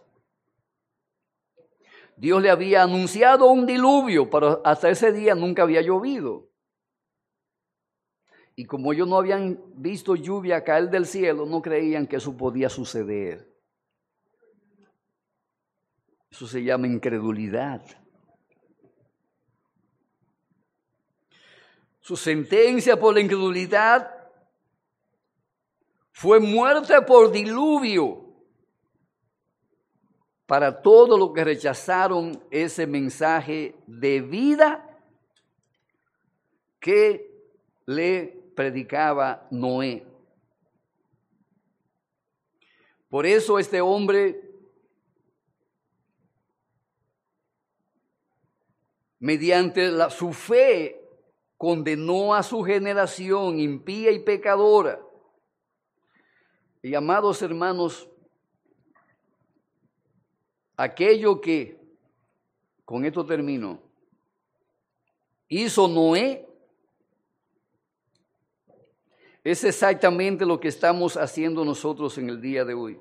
Dios le había anunciado un diluvio, pero hasta ese día nunca había llovido. Y como ellos no habían visto lluvia caer del cielo, no creían que eso podía suceder. Eso se llama incredulidad. Su sentencia por la incredulidad fue muerte por diluvio para todos los que rechazaron ese mensaje de vida que le predicaba Noé. Por eso este hombre, mediante su fe, condenó a su generación impía y pecadora. Y amados hermanos, aquello que, con esto termino, hizo Noé, es exactamente lo que estamos haciendo nosotros en el día de hoy.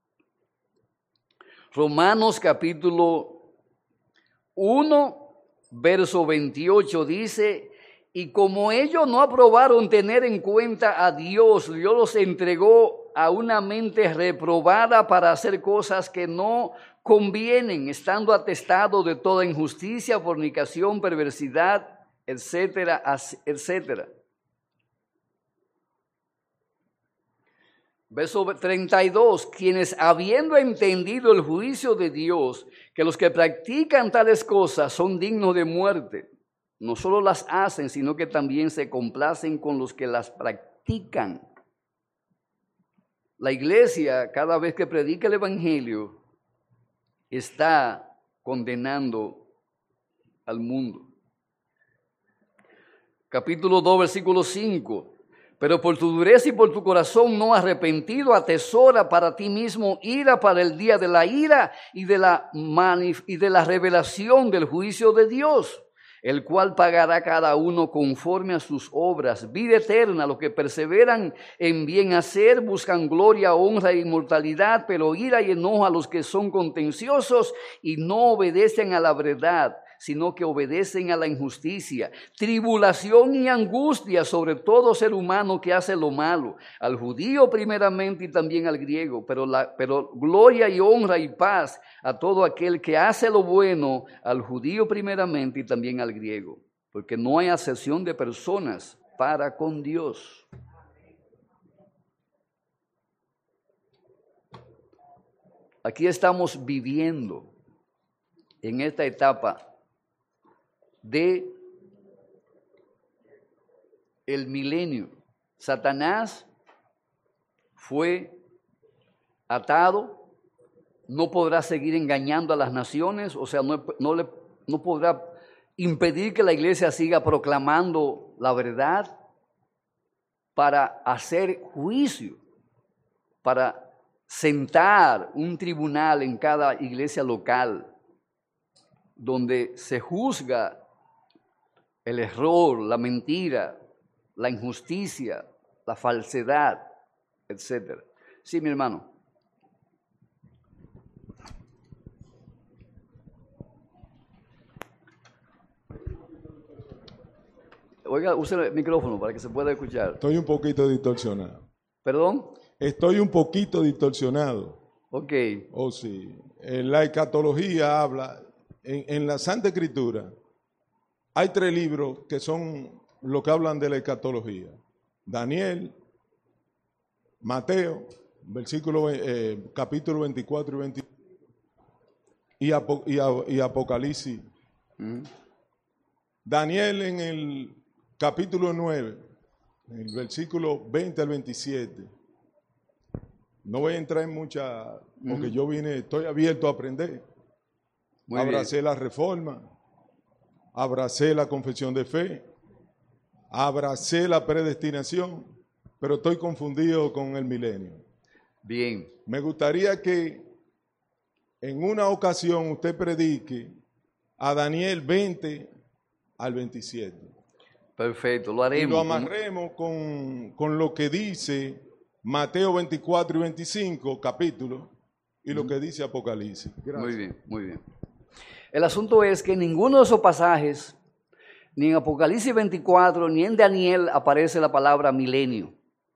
Romanos capítulo 1, verso 28 dice: y como ellos no aprobaron tener en cuenta a Dios, Dios los entregó a una mente reprobada para hacer cosas que no convienen, estando atestados de toda injusticia, fornicación, perversidad, etcétera, etcétera. Verso 32, quienes habiendo entendido el juicio de Dios, que los que practican tales cosas son dignos de muerte, no solo las hacen, sino que también se complacen con los que las practican. La iglesia, cada vez que predica el evangelio, está condenando al mundo. Capítulo 2, versículo 5. Pero por tu dureza y por tu corazón no arrepentido, atesora para ti mismo ira para el día de la ira y de la revelación del juicio de Dios, el cual pagará cada uno conforme a sus obras. Vida eterna, los que perseveran en bien hacer, buscan gloria, honra e inmortalidad, pero ira y enojo a los que son contenciosos y no obedecen a la verdad, sino que obedecen a la injusticia. Tribulación y angustia sobre todo ser humano que hace lo malo, al judío primeramente y también al griego, pero gloria y honra y paz a todo aquel que hace lo bueno, al judío primeramente y también al griego, porque no hay acepción de personas para con Dios. Aquí estamos viviendo en esta etapa de el milenio. Satanás fue atado, no podrá seguir engañando a las naciones, o sea, no podrá impedir que la iglesia siga proclamando la verdad para hacer juicio, para sentar un tribunal en cada iglesia local donde se juzga el error, la mentira, la injusticia, la falsedad, etc. Sí, mi hermano. Oiga, use el micrófono para que se pueda escuchar. Estoy un poquito distorsionado. ¿Perdón? Estoy un poquito distorsionado. Ok. Oh, sí. La escatología habla, en la Santa Escritura, hay 3 libros que son los que hablan de la escatología. Daniel, Mateo, capítulo 24 y 25, y Apocalipsis. Daniel en el capítulo 9, en el versículo 20 al 27. No voy a entrar en mucha, porque yo estoy abierto a aprender. Abracé la reforma, abracé la confesión de fe, abracé la predestinación, pero estoy confundido con el milenio. Bien. Me gustaría que en una ocasión usted predique a Daniel 20 al 27. Perfecto, lo haremos. Y lo amarremos con lo que dice Mateo 24 y 25, capítulo, y lo que dice Apocalipsis. Gracias. Muy bien, muy bien. El asunto es que en ninguno de esos pasajes, ni en Apocalipsis 24, ni en Daniel, aparece la palabra milenio.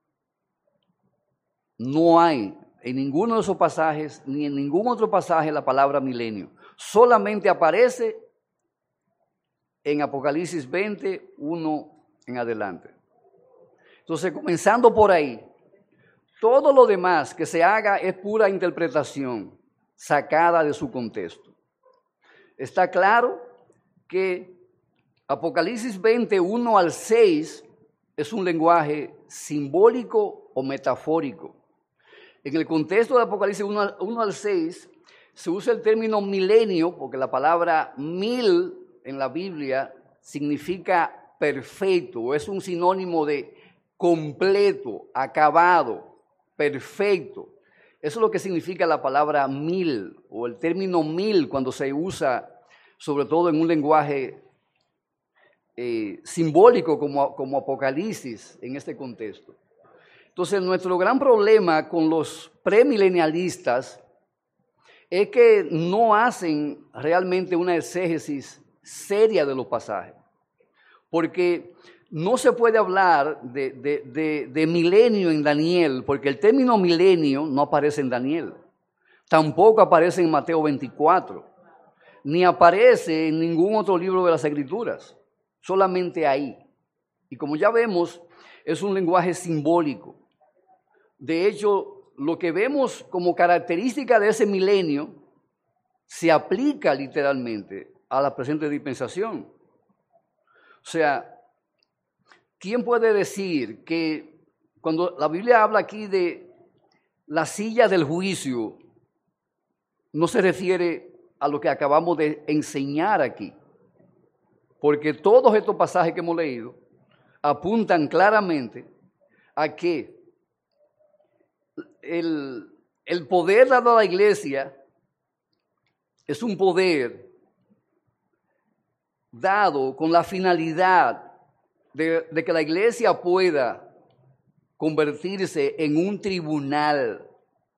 No hay en ninguno de esos pasajes, ni en ningún otro pasaje, la palabra milenio. Solamente aparece en Apocalipsis 20, 1 en adelante. Entonces, comenzando por ahí, todo lo demás que se haga es pura interpretación sacada de su contexto. Está claro que Apocalipsis 20, 1 al 6 es un lenguaje simbólico o metafórico. En el contexto de Apocalipsis 1 al 6 se usa el término milenio, porque la palabra mil en la Biblia significa perfecto, es un sinónimo de completo, acabado, perfecto. Eso es lo que significa la palabra mil, o el término mil cuando se usa sobre todo en un lenguaje simbólico como Apocalipsis en este contexto. Entonces, nuestro gran problema con los premilenialistas es que no hacen realmente una exégesis seria de los pasajes, porque no se puede hablar de milenio en Daniel, porque el término milenio no aparece en Daniel, tampoco aparece en Mateo 24, ni aparece en ningún otro libro de las Escrituras, solamente ahí. Y como ya vemos, es un lenguaje simbólico. De hecho, lo que vemos como característica de ese milenio se aplica literalmente a la presente dispensación. O sea, ¿quién puede decir que cuando la Biblia habla aquí de la silla del juicio, no se refiere a lo que acabamos de enseñar aquí? Porque todos estos pasajes que hemos leído apuntan claramente a que el poder dado a la iglesia es un poder dado con la finalidad de que la iglesia pueda convertirse en un tribunal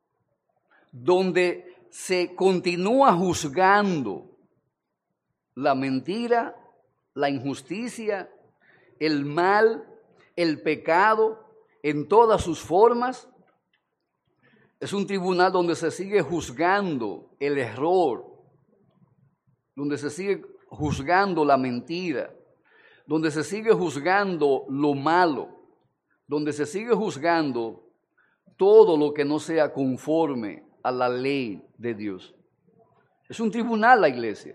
donde se continúa juzgando la mentira, la injusticia, el mal, el pecado en todas sus formas. Es un tribunal donde se sigue juzgando el error, donde se sigue juzgando la mentira, donde se sigue juzgando lo malo, donde se sigue juzgando todo lo que no sea conforme a la ley de Dios. Es un tribunal la iglesia.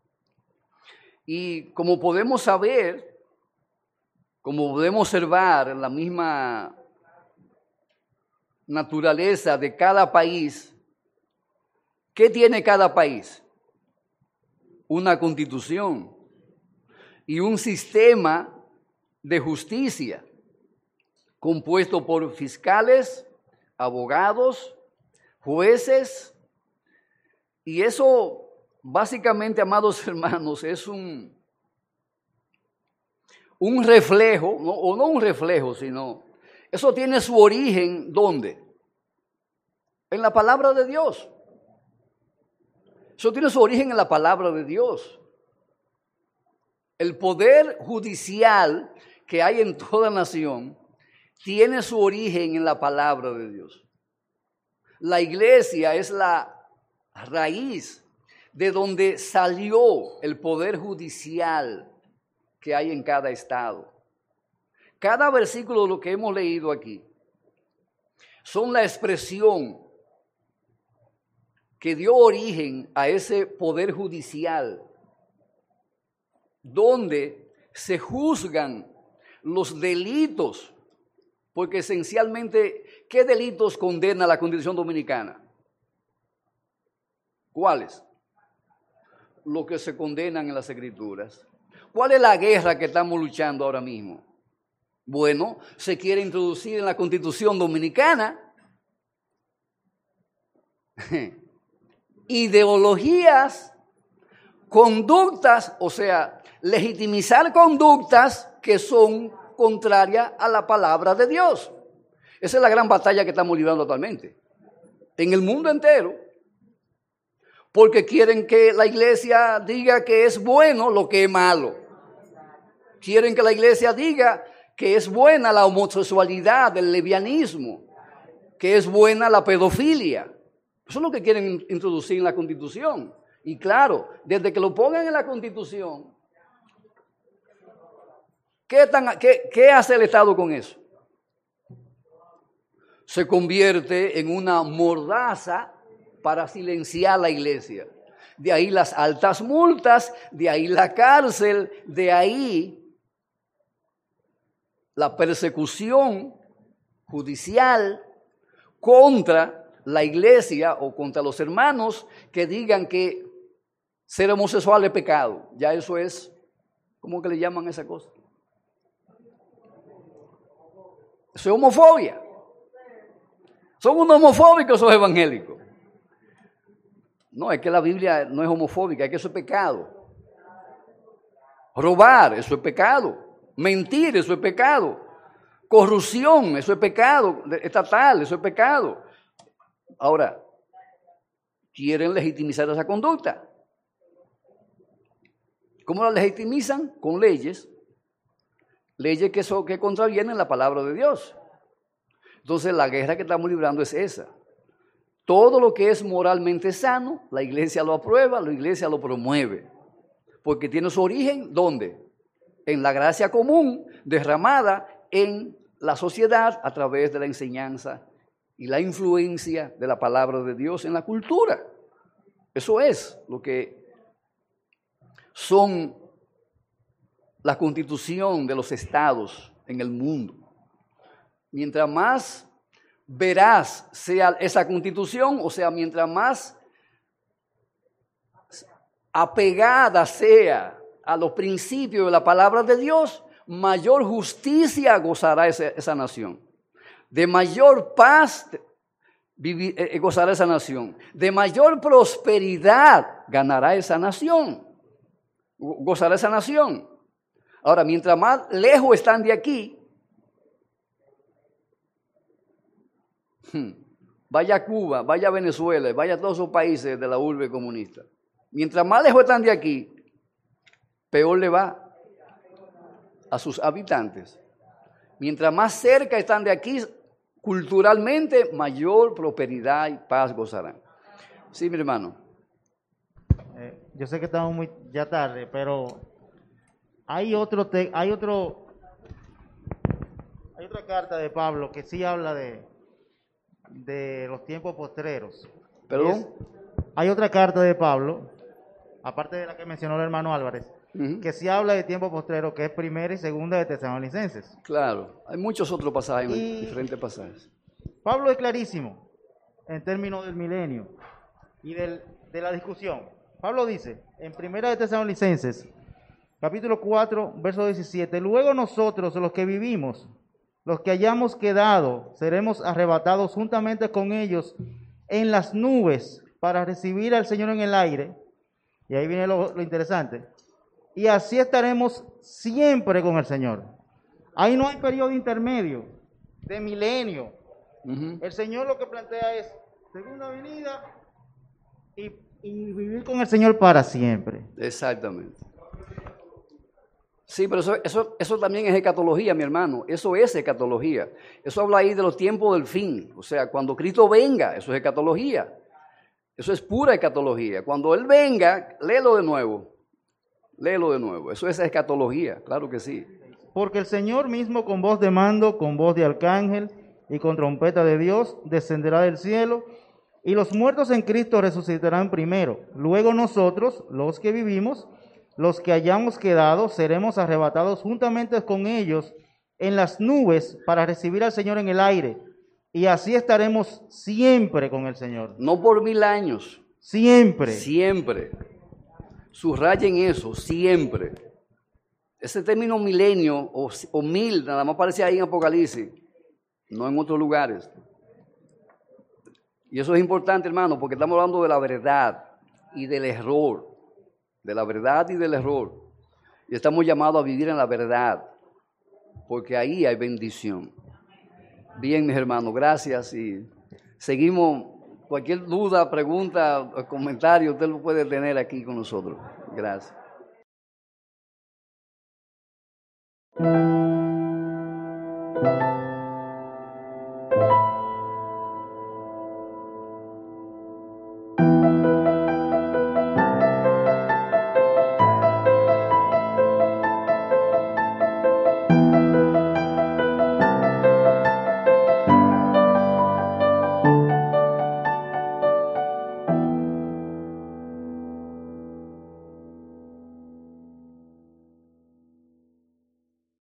Y como podemos saber, como podemos observar en la misma naturaleza de cada país, ¿qué tiene cada país? Una constitución y un sistema de justicia compuesto por fiscales, abogados, jueces, y eso básicamente, amados hermanos, es un reflejo, no, o no un reflejo, sino eso tiene su origen, ¿dónde? En la palabra de Dios. Eso tiene su origen en la palabra de Dios. El poder judicial que hay en toda nación tiene su origen en la palabra de Dios. La iglesia es la raíz de donde salió el poder judicial que hay en cada estado. Cada versículo de lo que hemos leído aquí son la expresión que dio origen a ese poder judicial, donde se juzgan los delitos, porque esencialmente, ¿qué delitos condena la Constitución Dominicana? ¿Cuáles? Los que se condenan en las Escrituras. ¿Cuál es la guerra que estamos luchando ahora mismo? Bueno, se quiere introducir en la Constitución Dominicana ideologías, conductas, o sea, legitimizar conductas que son contrarias a la palabra de Dios. Esa es la gran batalla que estamos librando actualmente en el mundo entero, porque quieren que la iglesia diga que es bueno lo que es malo. Quieren que la iglesia diga que es buena la homosexualidad, el lesbianismo, que es buena la pedofilia. Eso es lo que quieren introducir en la Constitución. Y claro, desde que lo pongan en la Constitución, ¿qué hace el Estado con eso? Se convierte en una mordaza para silenciar la iglesia. De ahí las altas multas, de ahí la cárcel, de ahí la persecución judicial contra la iglesia o contra los hermanos que digan que ser homosexual es pecado. Ya eso es, ¿cómo que le llaman a esa cosa? Eso es homofobia. Son unos homofóbicos esos evangélicos. No, es que la Biblia no es homofóbica, es que eso es pecado. Robar, eso es pecado. Mentir, eso es pecado. Corrupción, eso es pecado. Estatal, eso es pecado. Ahora, quieren legitimizar esa conducta. ¿Cómo la legitimizan? Con leyes. Leyes que contravienen la palabra de Dios. Entonces, la guerra que estamos librando es esa. Todo lo que es moralmente sano, la iglesia lo aprueba, la iglesia lo promueve. Porque tiene su origen, ¿dónde? En la gracia común derramada en la sociedad a través de la enseñanza y la influencia de la palabra de Dios en la cultura. Eso es lo que son la constitución de los estados en el mundo. Mientras más veraz sea esa constitución, o sea, mientras más apegada sea a los principios de la palabra de Dios, mayor justicia gozará esa nación. De mayor paz gozará esa nación. De mayor prosperidad ganará esa nación. Gozará esa nación. Ahora, mientras más lejos están de aquí, vaya a Cuba, vaya a Venezuela, vaya a todos esos países de la urbe comunista. Mientras más lejos están de aquí, peor le va a sus habitantes. Mientras más cerca están de aquí, culturalmente, mayor prosperidad y paz gozarán. Sí, mi hermano. Yo sé que estamos muy ya tarde, pero hay otra carta de Pablo que sí habla de los tiempos postreros. ¿Perdón? Hay otra carta de Pablo, aparte de la que mencionó el hermano Álvarez, que sí habla de tiempos postreros, que es primera y segunda de Tesalonicenses. Claro, hay muchos otros pasajes, diferentes pasajes. Pablo es clarísimo en términos del milenio y de la discusión. Pablo dice, en primera de Tesalonicenses, capítulo 4, verso 17, luego nosotros, los que vivimos, los que hayamos quedado, seremos arrebatados juntamente con ellos en las nubes para recibir al Señor en el aire. Y ahí viene lo interesante. Y así estaremos siempre con el Señor. Ahí no hay periodo intermedio de milenio. El Señor lo que plantea es segunda venida y vivir con el Señor para siempre. Exactamente. Sí, pero eso también es escatología, mi hermano. Eso es escatología. Eso habla ahí de los tiempos del fin. O sea, cuando Cristo venga, eso es escatología. Eso es pura escatología. Cuando Él venga, léelo de nuevo. Léelo de nuevo. Eso es escatología, claro que sí. Porque el Señor mismo con voz de mando, con voz de arcángel y con trompeta de Dios, descenderá del cielo Y los muertos en Cristo resucitarán primero. Luego nosotros, los que vivimos, los que hayamos quedado, seremos arrebatados juntamente con ellos en las nubes para recibir al Señor en el aire. Y así estaremos siempre con el Señor. No por 1000 años. Siempre. Siempre. Subrayen eso, siempre. Ese término milenio o 1000, nada más aparece ahí en Apocalipsis, no en otros lugares. Y eso es importante, hermano, porque estamos hablando de la verdad y del error. De la verdad y del error. Y estamos llamados a vivir en la verdad, porque ahí hay bendición. Bien, mis hermanos, gracias. Y seguimos. Cualquier duda, pregunta o comentario, usted lo puede tener aquí con nosotros. Gracias.